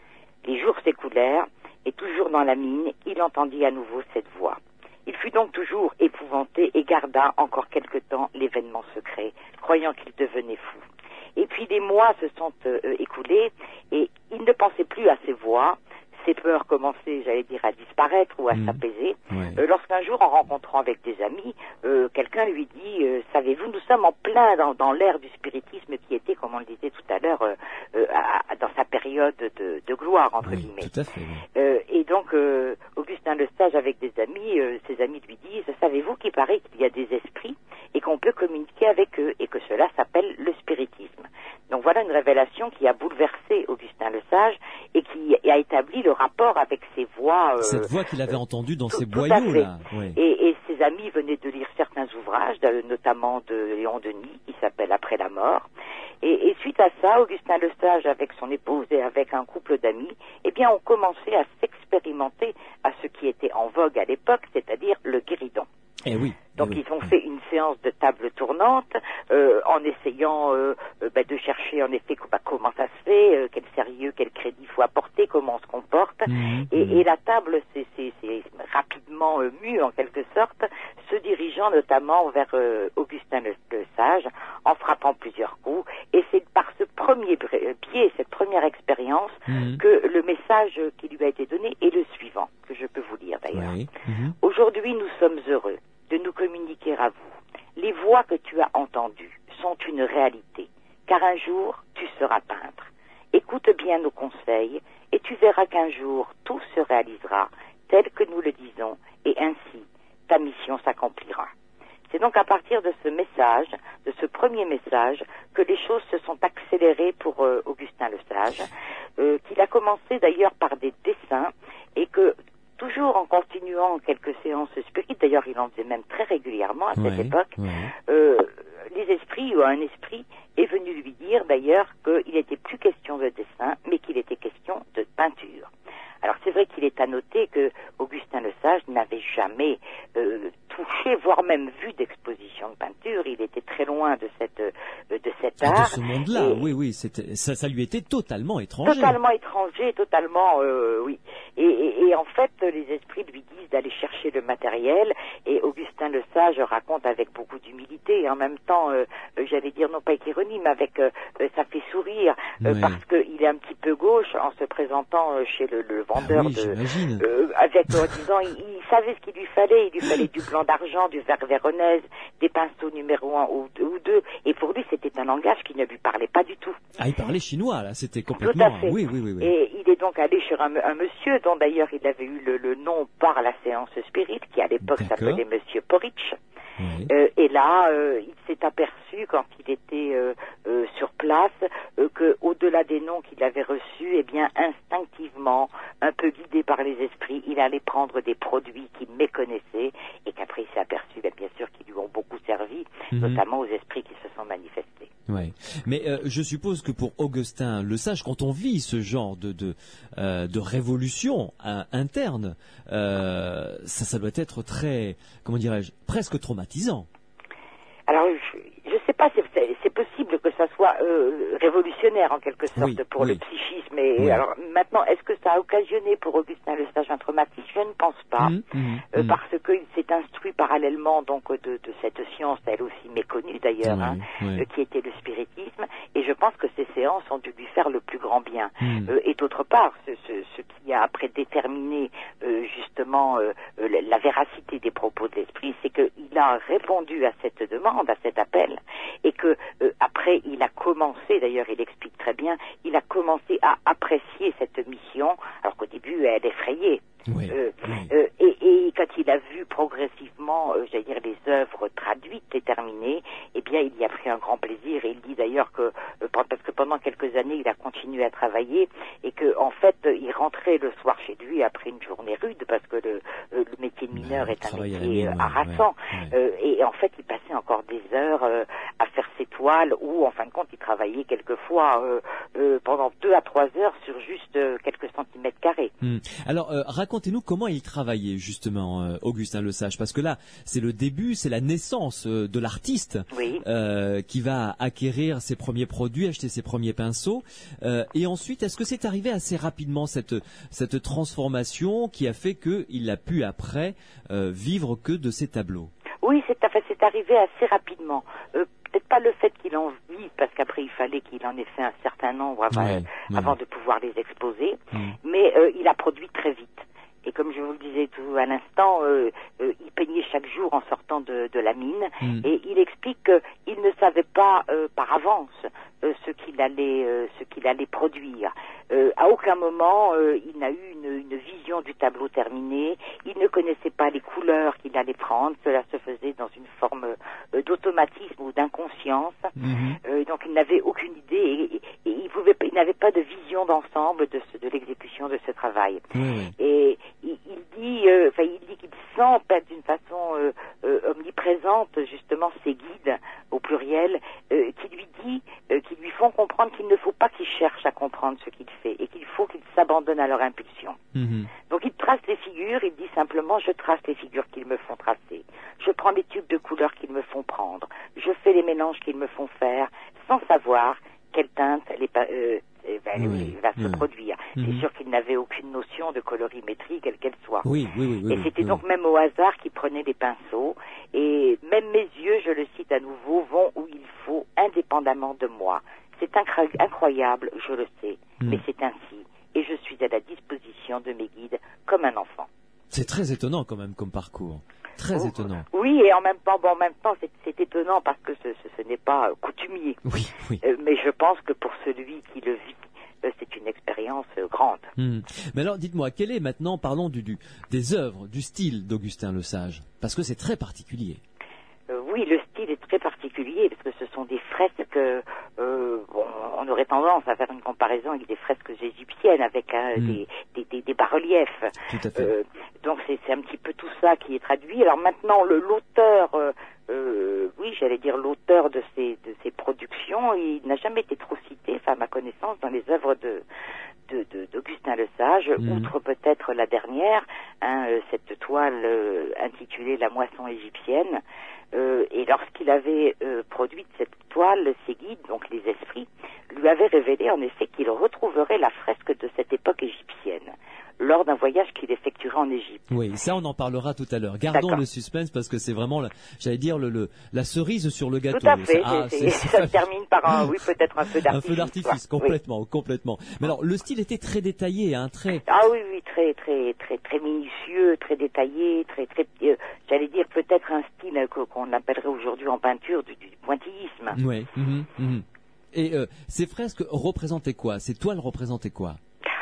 Les jours s'écoulèrent, et toujours dans la mine, il entendit à nouveau cette voix. Il fut donc toujours épouvanté et garda encore quelque temps l'événement secret, croyant qu'il devenait fou. Et puis des mois se sont écoulés, et il ne pensait plus à ces voix. Ses peurs commençaient, j'allais dire, à disparaître ou à s'apaiser. Lorsqu'un jour, en rencontrant avec des amis, quelqu'un lui dit savez-vous, nous sommes en plein dans l'ère du spiritisme qui était, comme on le disait tout à l'heure, dans sa période de gloire, entre guillemets. Tout à fait. Et donc, Augustin Le Sage, avec des amis, ses amis lui disent: savez-vous qu'il paraît qu'il y a des esprits et qu'on peut communiquer avec eux, et que cela s'appelle le spiritisme. Donc voilà une révélation qui a bouleversé Augustin Le Sage et qui a établi le rapport avec ces voix. Cette voix qu'il avait entendue dans ces boyaux-là. Et ses amis venaient de lire certains ouvrages, notamment de Léon Denis, qui s'appelle Après la mort. Et suite à ça, Augustin Le Sage, avec son épouse et avec un couple d'amis, ont commencé à s'expérimenter à ce qui était en vogue à l'époque, c'est-à-dire le guéridon. Donc ils ont fait une séance de table tournante en essayant de chercher en effet comment ça se fait, quel sérieux, quel crédit faut apporter, comment on se comporte. Et la table s'est rapidement mue en quelque sorte, se dirigeant notamment vers Augustin Le Sage en frappant plusieurs coups. Et c'est par ce premier pied, cette première expérience, que le message qui lui a été donné est le suivant, que je peux vous lire d'ailleurs. Aujourd'hui, nous sommes heureux de nous communiquer à vous. Les voix que tu as entendues sont une réalité, car un jour, tu seras peintre. Écoute bien nos conseils, et tu verras qu'un jour, tout se réalisera tel que nous le disons, et ainsi, ta mission s'accomplira. C'est donc à partir de ce message, de ce premier message, que les choses se sont accélérées pour Augustin Le Sage, qu'il a commencé d'ailleurs par des dessins, et que toujours en continuant quelques séances spirites, d'ailleurs il en faisait même très régulièrement à cette époque, les esprits ou un esprit est venu lui dire d'ailleurs qu'il n'était plus question de dessin, mais qu'il était question de peinture. Alors c'est vrai qu'il est à noter que Augustin Le Sage n'avait jamais touché, voire même vu d'exposition de peinture. Il était très loin de cet art. De ce monde-là, oui, ça lui était totalement étranger. Totalement étranger, oui. Et en fait, les esprits lui disent d'aller chercher le matériel, et Augustin le Sage raconte avec beaucoup d'humilité, et en même temps, j'allais dire non pas avec ironie, mais avec ça fait sourire, parce qu'il est un petit peu gauche en se présentant chez le vendeur en disant il savait ce qu'il lui fallait du blanc d'argent, du vert véronèse, des pinceaux numéro 1 ou 2, et pour lui c'était un langage qui ne lui parlait pas du tout. Ah, il parlait chinois là, c'était complètement... Tout à fait. Oui. Et il est donc allé chez un monsieur dont d'ailleurs il avait eu le nom par la séance spirit, qui à l'époque s'appelait Monsieur Porridge. Oui. Et là, il s'est aperçu quand il était sur place que, au-delà des noms qu'il avait reçus, eh bien instinctivement, un peu guidé par les esprits, il allait prendre des produits qu'il méconnaissait, et qu'après il s'est aperçu, bien sûr, qu'ils lui ont beaucoup servi, notamment aux esprits qui se sont manifestés. Ouais. Mais je suppose que pour Augustin le Sage, quand on vit ce genre de révolution interne, ça doit être très, comment dirais-je, presque traumatisant. Alors, je sais pas, c'est possible que ça soit révolutionnaire en quelque sorte pour le psychisme. Et alors maintenant, est-ce que ça a occasionné pour Augustin le Sage un traumatisme? Je ne pense pas, parce qu'il s'est instruit parallèlement donc de cette science, elle aussi méconnue d'ailleurs, qui était le spiritisme. Et je pense que ces séances ont dû lui faire le plus grand bien. Et d'autre part, ce qui a après déterminé justement la véracité des propos de l'esprit, c'est qu'il a répondu à cette demande, à cet appel, et que après il a commencé, d'ailleurs il explique très bien, il a commencé à apprécier cette mission, alors qu'au début elle effrayait. Et quand il a vu progressivement, j'allais dire, les œuvres traduites et terminées, eh bien, il y a pris un grand plaisir. Et il dit d'ailleurs que, parce que pendant quelques années, il a continué à travailler, et que, en fait, il rentrait le soir chez lui après une journée rude, parce que le métier de mineur est un métier harassant. Et en fait, il passait encore des heures à faire ses toiles, ou en fin de compte, il travaillait quelquefois pendant 2 à 3 heures sur juste quelques centimètres carrés. Alors, racontez-nous comment il travaillait justement, Augustin le Sage, parce que là, c'est le début, c'est la naissance de l'artiste qui va acquérir ses premiers produits, acheter ses premiers pinceaux, et ensuite, est-ce que c'est arrivé assez rapidement cette transformation qui a fait qu'il a pu après vivre que de ses tableaux? Oui, c'est arrivé assez rapidement. Peut-être pas le fait qu'il en vive, parce qu'après il fallait qu'il en ait fait un certain nombre avant de pouvoir les exposer, mais il a produit très vite. Et comme je vous le disais tout à l'instant, il peignait chaque jour en sortant de la mine, et il explique qu'il ne savait pas par avance ce qu'il allait produire. À aucun moment il n'a eu une vision du tableau terminé, il ne connaissait pas les couleurs qu'il allait prendre, cela se faisait dans une forme d'automatisme ou d'inconscience, donc il n'avait aucune idée, et il n'avait pas de vision d'ensemble de l'exécution de ce travail. Et il dit qu'il sent d'une façon omniprésente justement ses guides au pluriel, qui lui font comprendre qu'il ne faut pas qu'il cherche à comprendre ce qu'il fait, et qu'il faut qu'il s'abandonne à leur impulsion. Donc il trace les figures, il dit simplement: je trace les figures qu'ils me font tracer, je prends les tubes de couleurs qu'ils me font prendre, je fais les mélanges qu'ils me font faire, sans savoir quelle teinte va se produire. C'est sûr qu'il n'avait aucune notion de colorimétrie, quelle qu'elle soit. Et c'était donc même au hasard qu'il prenait les pinceaux, et même mes yeux, je le cite à nouveau, vont où il faut, indépendamment de moi. C'est incroyable, je le sais, mais c'est ainsi, et je suis à la disposition de mes guides comme un enfant. C'est très étonnant quand même comme parcours. Très étonnant. Oui, et en même temps, c'est étonnant parce que ce n'est pas coutumier. Mais je pense que pour celui qui le vit, c'est une expérience grande. Mais alors, dites-moi, quel est maintenant, parlons des œuvres, du style d'Augustin le Sage, parce que c'est très particulier. Oui, le style est très particulier parce que ce sont des fresques. On aurait tendance à faire une comparaison avec des fresques égyptiennes, avec des bas-reliefs. Tout à fait. Donc c'est un petit peu tout ça qui est traduit. Alors maintenant, l'auteur, l'auteur de ces productions, il n'a jamais été trop cité, enfin à ma connaissance, dans les œuvres d'Augustin le Sage, outre peut-être la dernière, cette toile intitulée La moisson égyptienne. Et lorsqu'il avait produit cette toile, ses guides, donc les esprits, lui avaient révélé en effet qu'il retrouverait la fresque de cette époque égyptienne. lors d'un voyage qu'il effectuera en Égypte. Oui, ça on en parlera tout à l'heure. Gardons le suspense parce que c'est vraiment, j'allais dire, la cerise sur le gâteau. Tout à fait. Ça se termine par peut-être un feu d'artifice. Un feu d'artifice, complètement. Mais alors, le style était très détaillé, très. Ah oui, très minutieux, très détaillé, très, j'allais dire peut-être un style qu'on appellerait aujourd'hui en peinture du pointillisme. Oui. Et ces fresques représentaient quoi? Ces toiles représentaient quoi?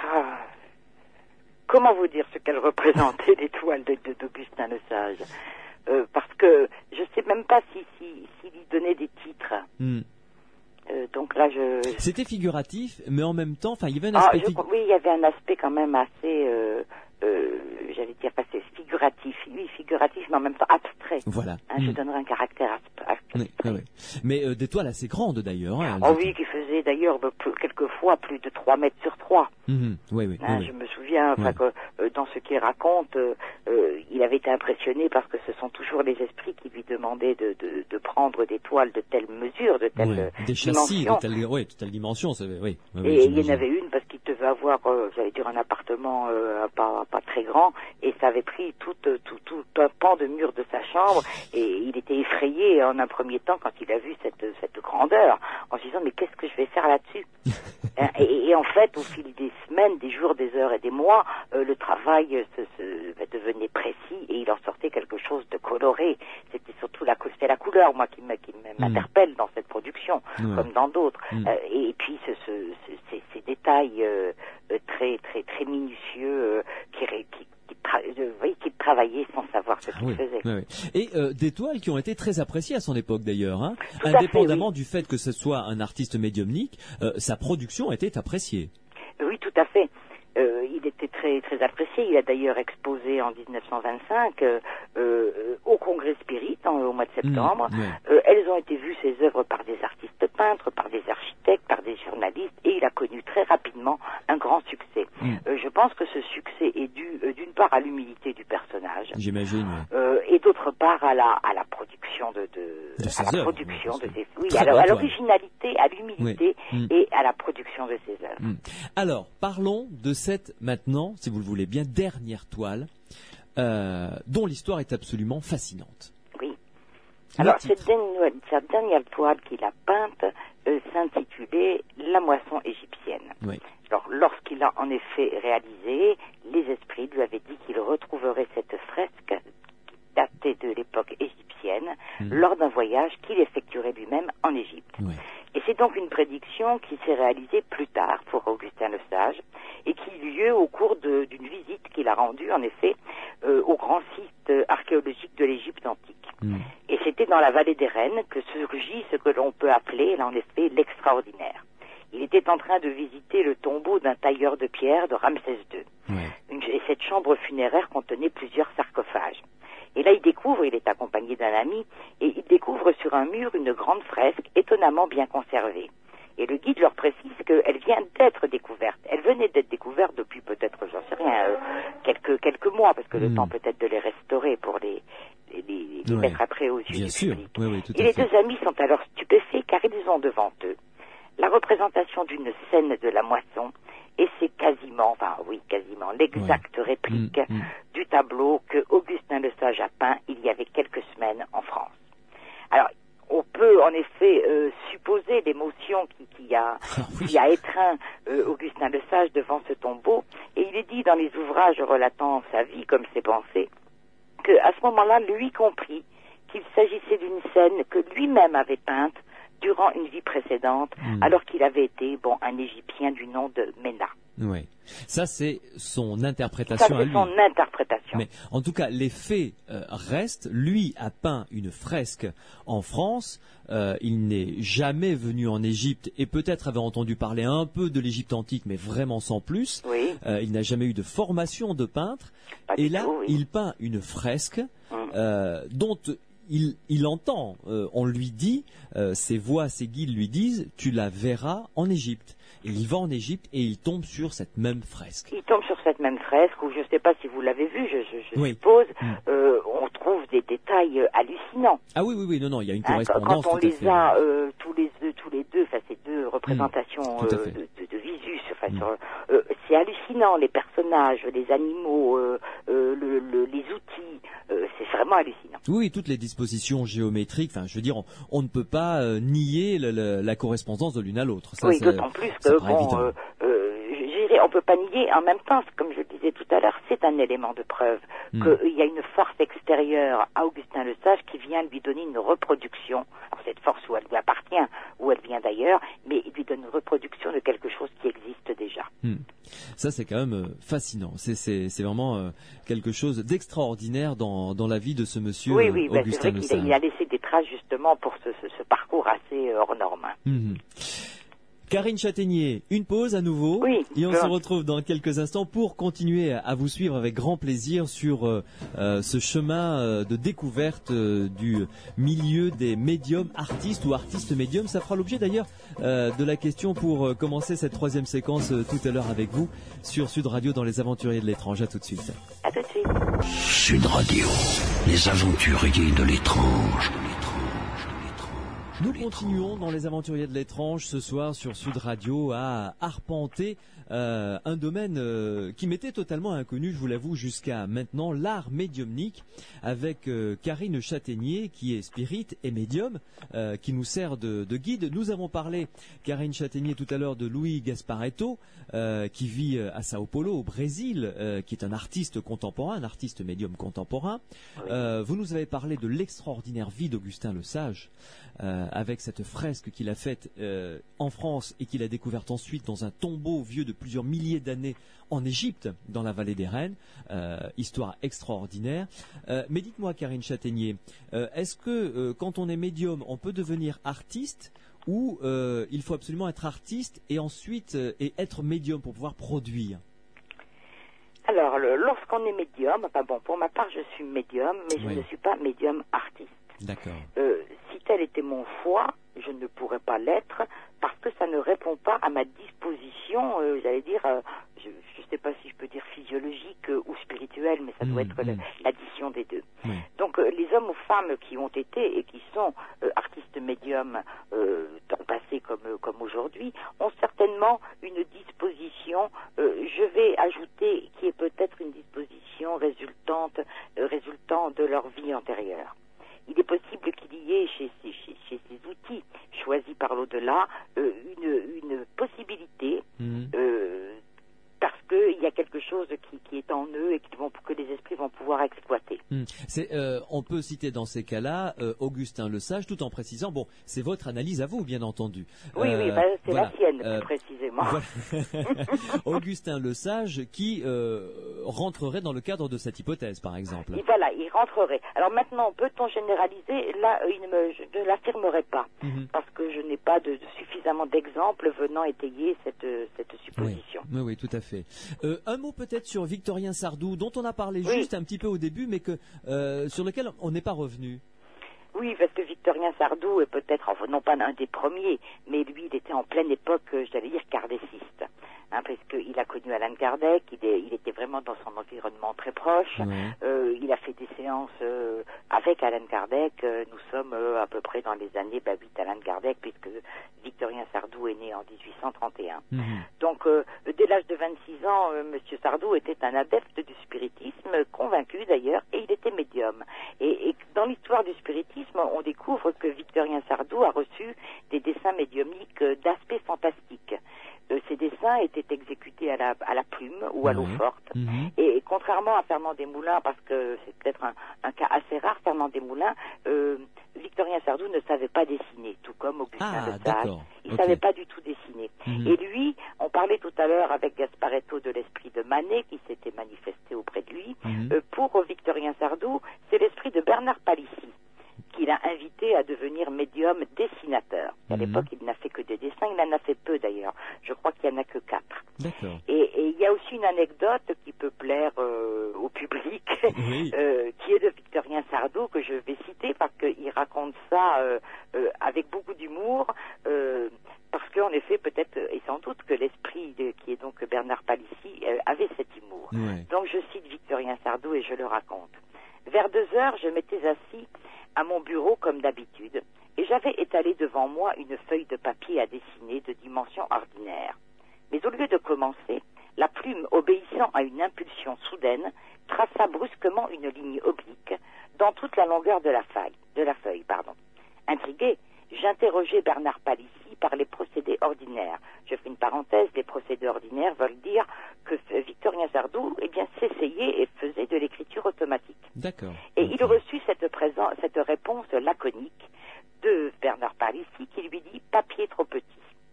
Comment vous dire ce qu'elles représentaient, les toiles d'Augustin Le Sage? Parce que je sais même pas s'il y donnait des titres. Donc là, C'était figuratif, mais en même temps, il y avait un aspect. Oui, il y avait un aspect quand même assez, j'allais dire, assez figuratif. Oui, figuratif, mais en même temps abstrait. Voilà. Je donnerais un caractère abstrait. Oui. Mais des toiles assez grandes d'ailleurs. Oui, qui faisaient d'ailleurs quelquefois plus de 3 mètres sur 3. Oui. Je me souviens que dans ce qu'il raconte, il avait été impressionné parce que ce sont toujours les esprits qui lui demandaient de prendre des toiles de telle mesure, de telle des châssis de telle dimension. Et il y en avait une parce qu'il devait avoir, j'allais dire, un appartement pas très grand, et ça avait pris tout un pan de mur de sa chambre, et il était effrayé en un premier temps quand il a vu cette grandeur, en se disant mais qu'est-ce que je vais faire là-dessus? et en fait, au fil des semaines, des jours, des heures et des mois, le travail devenait précis et il en sortait quelque chose de coloré. C'était surtout la couleur, moi, qui m'interpelle dans cette production, comme dans d'autres. Et puis ces détails très très très minutieux qui travaillait sans savoir ce qu'il faisait. Et des toiles qui ont été très appréciées à son époque d'ailleurs, indépendamment du fait que ce soit un artiste médiumnique, sa production était appréciée. Oui, tout à fait. Il était très très apprécié. Il a d'ailleurs exposé en 1925 au Congrès Spirit au mois de septembre. Elles ont été vues, ces œuvres, par des artistes peintres, par des architectes, par des journalistes, et il a connu très rapidement un grand succès. Je pense que ce succès est dû d'une part à l'humilité du personnage, j'imagine, et d'autre part à la production à l'originalité, à l'humilité et à la production de ses œuvres. Alors, parlons de cette, maintenant, si vous le voulez bien, dernière toile, dont l'histoire est absolument fascinante. Oui. Alors, cette dernière toile qu'il a peinte s'intitulait La moisson égyptienne. Oui. Alors, lorsqu'il a en effet réalisé, les esprits lui avaient dit qu'il retrouverait cette fresque qui datait de l'époque égyptienne lors d'un voyage qu'il effectuerait lui-même en Égypte. Oui. Et c'est donc une prédiction qui s'est réalisée plus tard pour Augustin Le Sage et qui eut lieu au cours d'une visite qu'il a rendue, en effet, au grand site archéologique de l'Égypte antique. Et c'était dans la vallée des Reines que surgit ce que l'on peut appeler, là, en effet, l'extraordinaire. Il était en train de visiter le tombeau d'un tailleur de pierre de Ramsès II. Et cette chambre funéraire contenait plusieurs sarcophages. Et là, il est accompagné d'un ami, et il découvre sur un mur une grande fresque étonnamment bien conservée. Et le guide leur précise qu'elle vient d'être découverte. Elle venait d'être découverte depuis peut-être, j'en sais rien, quelques mois, parce que le temps peut-être de les restaurer pour les mettre après aux yeux du public. Et les deux amis sont alors stupéfaits car ils ont devant eux la représentation d'une scène de la moisson, et c'est quasiment l'exacte réplique du tableau que Augustin Le Sage a peint il y avait quelques semaines en France. Alors, on peut en effet supposer l'émotion qui a étreint Augustin Le Sage devant ce tombeau, et il est dit dans les ouvrages relatant sa vie comme ses pensées, qu'à ce moment-là, lui comprit qu'il s'agissait d'une scène que lui-même avait peinte durant une vie précédente, alors qu'il avait été un Égyptien du nom de Ména. Oui, ça c'est son interprétation à lui. Son interprétation. Mais en tout cas, les faits restent. Lui a peint une fresque en France. Il n'est jamais venu en Égypte et peut-être avait entendu parler un peu de l'Égypte antique, mais vraiment sans plus. Oui. Il n'a jamais eu de formation de peintre. Et là, il peint une fresque dont il entend, on lui dit, ses voix, ses guides lui disent, tu la verras en Égypte. Et il va en Égypte et il tombe sur cette même fresque. Il tombe sur cette même fresque où, je ne sais pas si vous l'avez vu, je suppose, on trouve des détails hallucinants. Ah oui, non, il y a une correspondance. Quand on les a tous les deux, ces deux représentations de visus, c'est hallucinant, les personnages, les animaux, les outils, c'est vraiment hallucinant. Oui, toutes les dispositions géométriques, enfin, je veux dire, on ne peut pas nier la correspondance de l'une à l'autre. Ça, oui, d'autant plus que, bon, on peut pas nier, en même temps, comme je le disais tout à l'heure, c'est un élément de preuve qu'il y a une force extérieure à Augustin Lesage qui vient lui donner une reproduction. Alors cette force, où elle lui appartient, où elle vient d'ailleurs, mais il lui donne une reproduction de quelque chose qui existe déjà. Ça, c'est quand même fascinant. C'est vraiment quelque chose d'extraordinaire dans la vie de ce monsieur Augustin Lesage. C'est vrai qu'il a laissé des traces justement pour ce parcours assez hors norme. Karine Châtaignier, une pause à nouveau, et on se retrouve dans quelques instants pour continuer à vous suivre avec grand plaisir sur ce chemin de découverte du milieu des médiums artistes ou artistes médiums. Ça fera l'objet d'ailleurs de la question pour commencer cette troisième séquence tout à l'heure avec vous sur Sud Radio dans les Aventuriers de l'étrange. À tout de suite. À tout de suite. Sud Radio, les Aventuriers de l'étrange. Nous continuons dans les Aventuriers de l'étrange ce soir sur Sud Radio à arpenter un domaine qui m'était totalement inconnu, je vous l'avoue, jusqu'à maintenant, l'art médiumnique, avec Karine Châtaignier qui est spirit et médium, qui nous sert de guide. Nous avons parlé, Karine Châtaignier, tout à l'heure de Louis Gasparetto, qui vit à Sao Paulo, au Brésil, qui est un artiste contemporain, un artiste médium contemporain. Vous nous avez parlé de l'extraordinaire vie d'Augustin Lesage, avec cette fresque qu'il a faite en France et qu'il a découverte ensuite dans un tombeau vieux de plusieurs milliers d'années en Égypte, dans la vallée des Reines. Histoire extraordinaire. Mais dites-moi, Karine Châtaignier, est-ce que quand on est médium, on peut devenir artiste ou il faut absolument être artiste et ensuite et être médium pour pouvoir produire? Alors, lorsqu'on est médium, enfin bon, pour ma part, je suis médium, mais je ne suis pas médium artiste. D'accord. Si tel était mon choix, je ne pourrais pas l'être parce que ça ne répond pas à ma disposition, j'allais dire, je ne sais pas si je peux dire physiologique ou spirituelle, mais ça doit être l'addition des deux. Donc les hommes ou femmes qui ont été et qui sont artistes médiums dans le passé comme aujourd'hui ont certainement une disposition, je vais ajouter, qui est peut-être une disposition résultant de leur vie antérieure. Il est possible qu'il y ait chez ces outils choisis par l'au-delà une possibilité parce qu'il y a quelque chose qui est en eux et que les esprits vont pouvoir exploiter. On peut citer dans ces cas-là Augustin Lesage, tout en précisant, bon, c'est votre analyse à vous, bien entendu. Oui, c'est la sienne, plus précisément. Augustin Lesage qui rentrerait dans le cadre de cette hypothèse, par exemple. Et voilà, il rentrerait. Alors maintenant, peut-on généraliser? Là, je ne l'affirmerai pas, parce que je n'ai pas suffisamment d'exemples venant étayer cette supposition. Oui, tout à fait. Un mot peut-être sur Victorien Sardou, dont on a parlé juste un petit peu au début, mais sur lequel on n'est pas revenu. Oui, parce que Victorien Sardou est peut-être, non pas un des premiers, mais lui, il était en pleine époque, j'allais dire, kardéciste. Parce qu'il a connu Allan Kardec, il était vraiment dans son environnement très proche. Il a fait des séances avec Allan Kardec. Nous sommes à peu près dans les années 8 Allan Kardec, puisque Victorien Sardou est né en 1831. Donc, dès l'âge de 26 ans, Monsieur Sardou était un adepte du spiritisme, convaincu d'ailleurs, et il était médium. Et dans l'histoire du spiritisme, on découvre que Victorien Sardou a reçu des dessins médiumniques d'aspect fantastique. Ces dessins étaient exécutés à la plume ou à l'eau forte. Et contrairement à Fernand Desmoulins, parce que c'est peut-être un cas assez rare, Fernand Desmoulins, Victorien Sardou ne savait pas dessiner, tout comme Augustin Lesage. Il ne savait pas du tout dessiner. Et lui, on parlait tout à l'heure avec Gasparetto de l'esprit de Manet qui s'était manifesté auprès de lui. Pour Victorien Sardou, c'est l'esprit de Bernard Palissy qu'il a invité à devenir médium dessinateur. À l'époque, il n'a fait que des dessins, il en a fait peu d'ailleurs. Je crois qu'il n'y en a que 4. Et il y a aussi une anecdote qui peut plaire au public, qui est de Victorien Sardou, que je vais citer parce qu'il raconte ça avec beaucoup d'humour, parce qu'en effet, peut-être, et sans doute, que l'esprit qui est donc Bernard Palissy avait cet humour. Donc je cite Victorien Sardou et je le raconte. Vers 2 heures, je m'étais assis à mon bureau comme d'habitude, et j'avais étalé devant moi une feuille de papier à dessiner de dimension ordinaire. Mais au lieu de commencer, La plume, obéissant à une impulsion soudaine, traça brusquement une ligne oblique dans toute la longueur de la feuille. Intrigué, j'interrogeai Bernard Palissy par les procédés ordinaires. Je fais une parenthèse, les procédés ordinaires veulent dire que Victorien Sardou, s'essayait et faisait de l'écriture automatique. D'accord. Et il reçut cette réponse laconique de Bernard Palissy qui lui dit « papier trop petit ».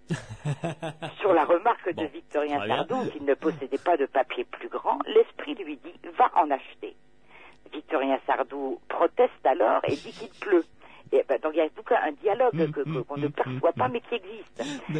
Sur la remarque de Victorien Sardou qu'il ne possédait pas de papier plus grand, l'esprit lui dit « va en acheter ». Victorien Sardou proteste alors et dit qu'il pleut. Donc il y a tout un dialogue qu'on ne perçoit pas mais qui existe.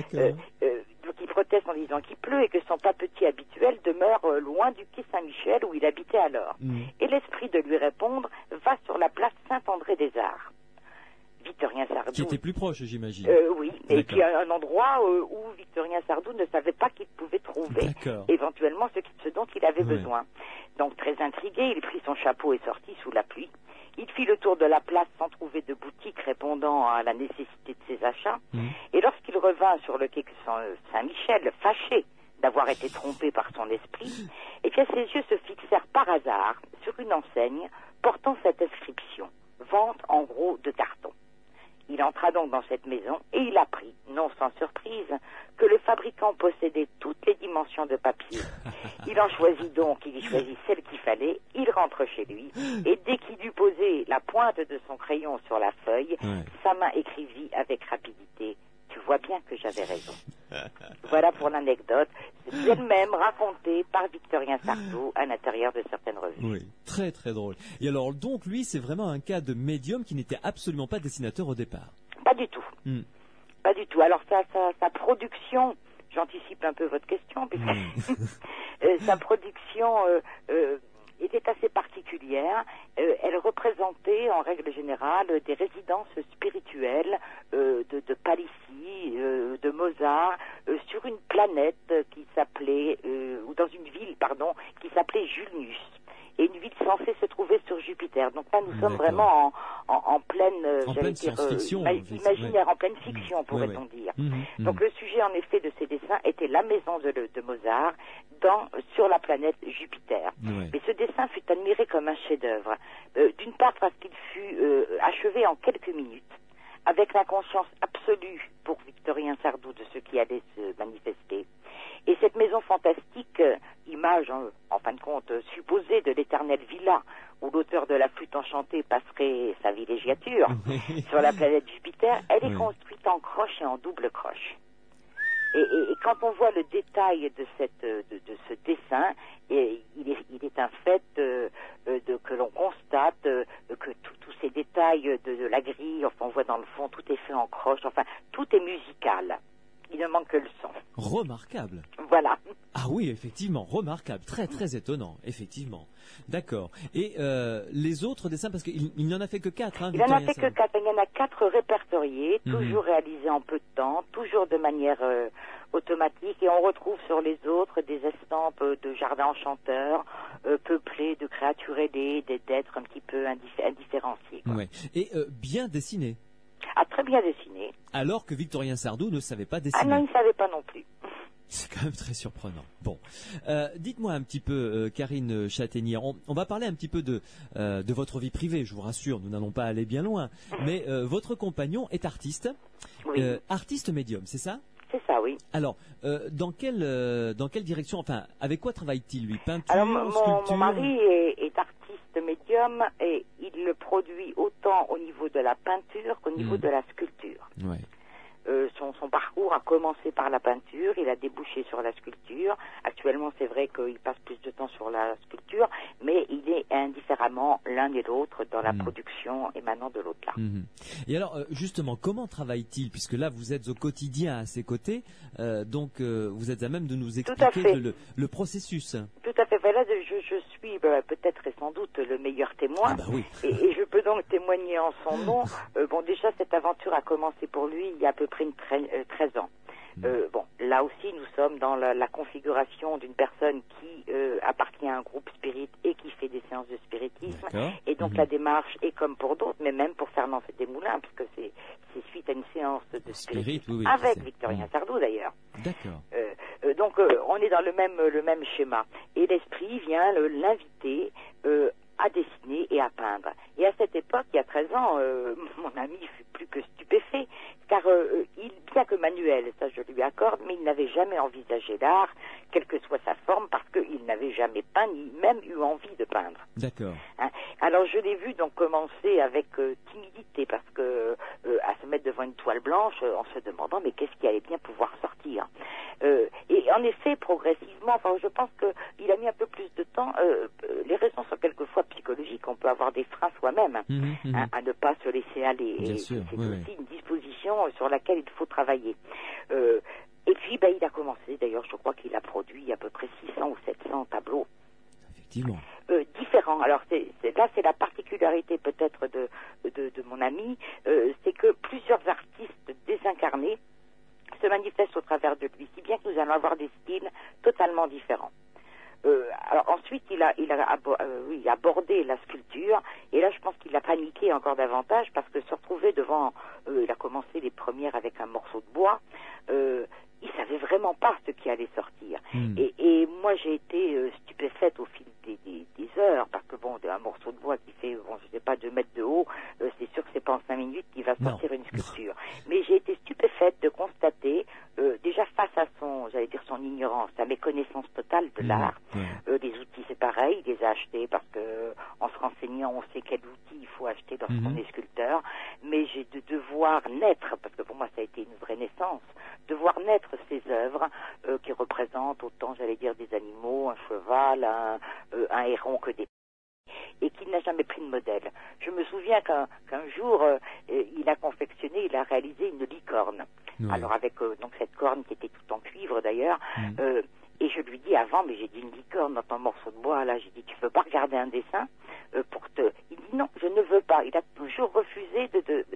Donc il proteste en disant qu'il pleut et que son pas petit habituel demeure loin du quai Saint-Michel où il habitait alors. Et l'esprit de lui répondre va sur la place Saint-André-des-Arts. Victorien Sardou... Qui était plus proche, j'imagine. Oui, et puis un endroit où Victorien Sardou ne savait pas qu'il pouvait trouver éventuellement ce dont il avait besoin. Donc très intrigué, il prit son chapeau et sortit sous la pluie. Il fit le tour de la place sans trouver de boutique répondant à la nécessité de ses achats. Et lorsqu'il revint sur le quai Saint-Michel, fâché d'avoir été trompé par son esprit, et bien ses yeux se fixèrent par hasard sur une enseigne portant cette inscription « Vente en gros de carton ». Il entra donc dans cette maison et il apprit, non sans surprise, que le fabricant possédait toutes les dimensions de papier. Il en choisit donc, il y choisit celle qu'il fallait, il rentre chez lui, et dès qu'il eut posé la pointe de son crayon sur la feuille, sa main écrivit avec rapidité « Tu vois bien que j'avais raison ». Voilà pour l'anecdote, c'est elle-même racontée par Victorien Sardou à l'intérieur de certaines revues. Oui, très très drôle. Et alors donc lui, c'est vraiment un cas de médium qui n'était absolument pas dessinateur au départ. Pas du tout. Pas du tout. Alors sa production, j'anticipe un peu votre question, puisque sa production était assez particulière. Elle représentait en règle générale des résidences spirituelles de Palissy, de Mozart, sur une planète qui s'appelait, ou dans une ville, qui s'appelait Julnius. Et une ville censée se trouver sur Jupiter. Donc là, nous sommes vraiment en pleine science-fiction, imaginaire, en pleine fiction, pourrait-on dire. Donc le sujet, en effet, de ces dessins était la maison de Mozart sur la planète Jupiter. Mais ce dessin fut admiré comme un chef-d'œuvre. D'une part parce qu'il fut achevé en quelques minutes, avec la conscience absolue pour Victorien Sardou de ce qui allait se manifester. Et cette maison fantastique, image en fin de compte supposée de l'éternelle villa où l'auteur de la flûte enchantée passerait sa villégiature sur la planète Jupiter, elle est construite en croche et en double croche. Et quand on voit le détail de ce dessin, il est un fait que l'on constate que tous ces détails de la grille, enfin on voit dans le fond, tout est fait en croche, enfin tout est musical. Il ne manque que le son. Remarquable. Voilà. Ah oui, effectivement, remarquable. Très, très étonnant, effectivement. D'accord. Et les autres dessins, parce qu'il n'en a fait que 4. Il n'en a fait que 4. Il y en a 4 répertoriés, toujours réalisés en peu de temps, toujours de manière automatique. Et on retrouve sur les autres des estampes de jardins enchanteurs, peuplés de créatures ailées, d'êtres un petit peu indifférenciés. Ouais. Et bien dessinés. Ah, très bien dessiné. Alors que Victorien Sardou ne savait pas dessiner. Ah non, il ne savait pas non plus. C'est quand même très surprenant. Bon, dites-moi un petit peu, Karine Châtaignier, on va parler un petit peu de votre vie privée, je vous rassure, nous n'allons pas aller bien loin. Mais votre compagnon est artiste, artiste médium, c'est ça ? C'est ça, oui. Alors, dans quelle direction, enfin, avec quoi travaille-t-il, lui ? Peinture, alors, sculpture ? Mon mari est artiste médium et il le produit autant au niveau de la peinture qu'au niveau de la sculpture. Ouais. Son parcours a commencé par la peinture, il a débouché sur la sculpture. Actuellement, c'est vrai qu'il passe plus de temps sur la sculpture, mais il est indifféremment l'un et l'autre dans la production émanant de l'autre-là. Et alors, justement, comment travaille-t-il ? Puisque là, vous êtes au quotidien à ses côtés, donc vous êtes à même de nous expliquer le processus. Tout à fait. Là, je suis peut-être et sans doute le meilleur témoin. Ah bah oui. et je peux donc témoigner en son nom. Déjà, cette aventure a commencé pour lui il y a à peu près 13 ans. Là aussi, nous sommes dans la configuration d'une personne qui appartient à un groupe spirit et qui fait des séances de spiritisme. Et donc, la démarche est comme pour d'autres, mais même pour Fernand Desmoulins, puisque c'est suite à une séance de spiritisme avec Victorien Sardou, d'ailleurs. D'accord. donc on est dans le même schéma. Et l'esprit vient l'inviter à dessiner et à peindre. Et à cette époque, il y a 13 ans, mon ami fut plus que stupéfait, car bien que manuel, ça je lui accorde, mais il n'avait jamais envisagé l'art, quelle que soit sa forme, parce qu'il n'avait jamais peint, ni même eu envie de peindre. D'accord. Hein? Alors je l'ai vu donc commencer avec timidité, parce que à se mettre devant une toile blanche, en se demandant mais qu'est-ce qui allait bien pouvoir sortir. Et en effet, progressivement, enfin je pense qu'il a mis un peu plus de temps. Les raisons sont quelquefois psychologiques. On peut avoir des freins soi-même hein, à ne pas se laisser aller. Bien et sûr, c'est oui, aussi une disposition sur laquelle il faut travailler. Et puis il a commencé, d'ailleurs je crois qu'il a produit à peu près 600 ou 700 tableaux. Effectivement. Différents. Alors là c'est la particularité peut-être de mon ami, c'est que plusieurs artistes désincarnés se manifestent au travers de lui, si bien que nous allons avoir des styles totalement différents. Alors ensuite, il a abordé la sculpture, et là je pense qu'il a paniqué encore davantage, parce que se retrouver devant, il a commencé les premières avec un morceau de bois, il savait vraiment pas ce qui allait sortir. Et moi j'ai été stupéfaite au fil des heures, parce que bon, un morceau de bois qui fait, bon, je sais pas, 2 mètres de haut, c'est sûr que c'est pas en 5 minutes qu'il va sortir une sculpture. Mais j'ai été stupéfaite de constater, déjà face à son ignorance, sa méconnaissance totale de l'art. Les outils c'est pareil, il les a achetés parce que en se renseignant on sait quel outil il faut acheter lorsqu'on est sculpteur, mais j'ai de voir naître, parce que pour moi ça a été une vraie naissance, de voir naître ces œuvres qui représentent autant, j'allais dire, des animaux, un cheval, un héron que des... et qu'il n'a jamais pris de modèle. Je me souviens qu'un jour, il a réalisé une licorne. Oui. Alors avec donc cette corne qui était toute en cuivre d'ailleurs, et je lui dis avant, mais j'ai dit une licorne dans ton morceau de bois, là, j'ai dit tu veux pas regarder un dessin pour te... Il dit non, je ne veux pas. Il a toujours refusé de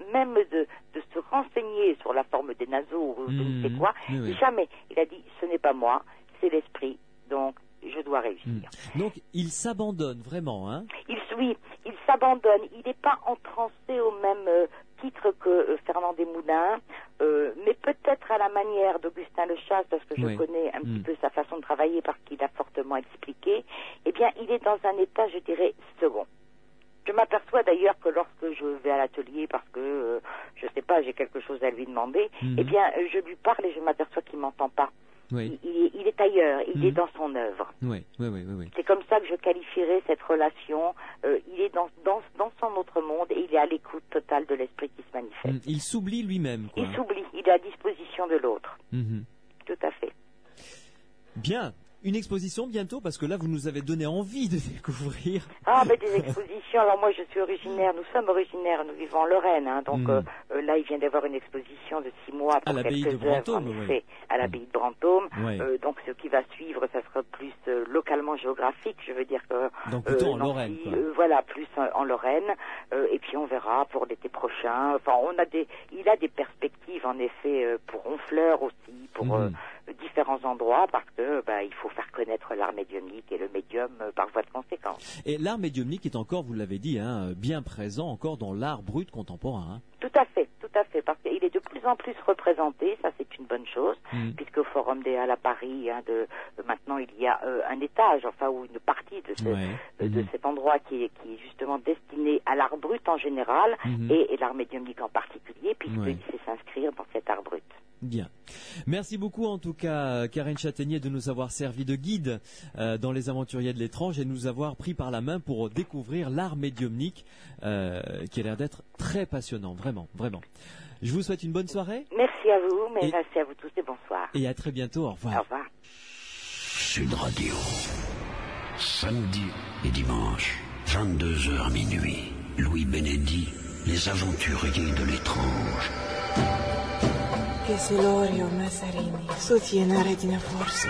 se renseigner sur la forme des naseaux ou je ne sais quoi. Oui. Jamais. Il a dit ce n'est pas moi, c'est l'esprit, donc je dois réussir. Donc il s'abandonne vraiment, hein? Oui, il s'abandonne. Il n'est pas entrancé au même titre que Fernand Desmoulins, mais peut-être à la manière d'Augustin Lechasse, parce que je connais un petit peu sa façon de travailler, parce qu'il a fortement expliqué. Eh bien, il est dans un état, je dirais, second. Je m'aperçois d'ailleurs que lorsque je vais à l'atelier, parce que, je sais pas, j'ai quelque chose à lui demander, eh bien, je lui parle et je m'aperçois qu'il m'entend pas. Oui. Il est ailleurs, il est dans son œuvre. Oui. C'est comme ça que je qualifierais cette relation. Il est dans son autre monde et il est à l'écoute totale de l'esprit qui se manifeste. Il s'oublie lui-même, quoi. Il s'oublie, il est à disposition de l'autre. Tout à fait. Bien. Une exposition bientôt, parce que là, vous nous avez donné envie de découvrir. Ah, ben des expositions. Alors moi, nous sommes originaires, nous vivons en Lorraine, hein, donc là, il vient d'avoir une exposition de 6 mois pour quelques œuvres, en effet, à l'abbaye de Brantôme. Donc ce qui va suivre, ça sera plus localement géographique, je veux dire que... Donc plutôt en Lorraine, quoi. Voilà, plus en Lorraine. Et puis on verra pour l'été prochain. Enfin, il a des perspectives, en effet, pour Honfleur aussi, pour... différents endroits, parce que il faut faire connaître l'art médiumnique et le médium par voie de conséquence. Et l'art médiumnique est encore, vous l'avez dit, bien présent encore dans l'art brut contemporain. Tout à fait, parce qu'il est de plus en plus représenté, ça c'est une bonne chose, puisqu'au Forum des Halles à Paris, maintenant il y a un étage, enfin, ou une partie de cet endroit qui est justement destiné à l'art brut en général, et l'art médiumnique en particulier, puisqu'il sait s'inscrire dans cet art brut. Bien. Merci beaucoup en tout cas, Karine Châtaignier, de nous avoir servi de guide dans les aventuriers de l'étrange et de nous avoir pris par la main pour découvrir l'art médiumnique qui a l'air d'être très passionnant, vraiment. Je vous souhaite une bonne soirée. Merci à vous, merci à vous tous et bonsoir. Et à très bientôt, au revoir. Au revoir. Sud Radio, samedi et dimanche, 22h minuit, Louis Benedi, les aventuriers de l'étrange. Che Celorio Massarini, soutiene Regina Forse.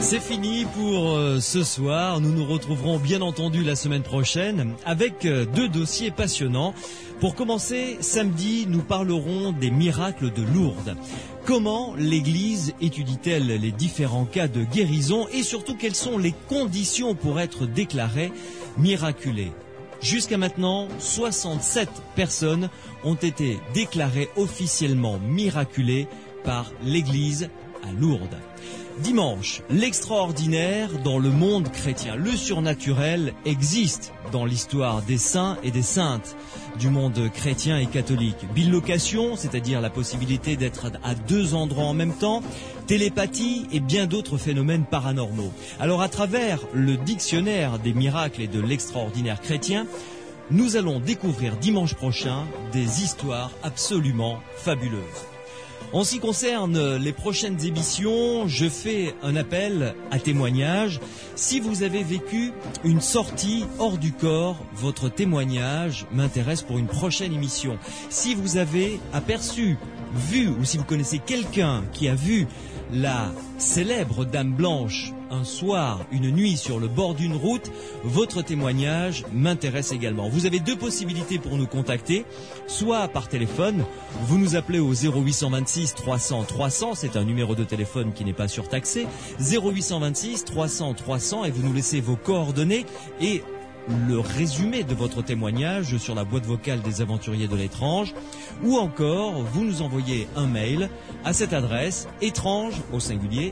C'est fini pour ce soir. Nous nous retrouverons bien entendu la semaine prochaine avec 2 dossiers passionnants. Pour commencer, samedi, nous parlerons des miracles de Lourdes. Comment l'Église étudie-t-elle les différents cas de guérison et surtout quelles sont les conditions pour être déclaré miraculé? Jusqu'à maintenant, 67 personnes ont été déclarées officiellement miraculées par l'Église à Lourdes. Dimanche, l'extraordinaire dans le monde chrétien. Le surnaturel existe dans l'histoire des saints et des saintes du monde chrétien et catholique. Bilocation, c'est-à-dire la possibilité d'être à 2 endroits en même temps, télépathie et bien d'autres phénomènes paranormaux. Alors à travers le dictionnaire des miracles et de l'extraordinaire chrétien, nous allons découvrir dimanche prochain des histoires absolument fabuleuses. En ce qui concerne les prochaines émissions, je fais un appel à témoignage. Si vous avez vécu une sortie hors du corps, votre témoignage m'intéresse pour une prochaine émission. Si vous avez aperçu, vu ou si vous connaissez quelqu'un qui a vu la célèbre Dame Blanche un soir, une nuit sur le bord d'une route, votre témoignage m'intéresse également. Vous avez 2 possibilités pour nous contacter, soit par téléphone, vous nous appelez au 0826 300 300, c'est un numéro de téléphone qui n'est pas surtaxé, 0826 300 300 et vous nous laissez vos coordonnées et le résumé de votre témoignage sur la boîte vocale des aventuriers de l'étrange, ou encore vous nous envoyez un mail à cette adresse étrange au singulier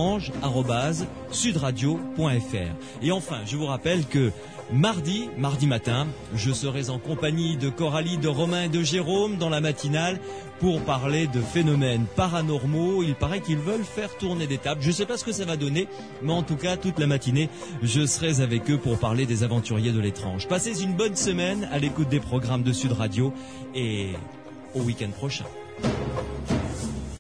étrange@sudradio.fr. Et enfin, je vous rappelle que mardi matin, je serai en compagnie de Coralie, de Romain et de Jérôme dans la matinale pour parler de phénomènes paranormaux. Il paraît qu'ils veulent faire tourner des tables. Je ne sais pas ce que ça va donner, mais en tout cas, toute la matinée, je serai avec eux pour parler des aventuriers de l'étrange. Passez une bonne semaine à l'écoute des programmes de Sud Radio et au week-end prochain.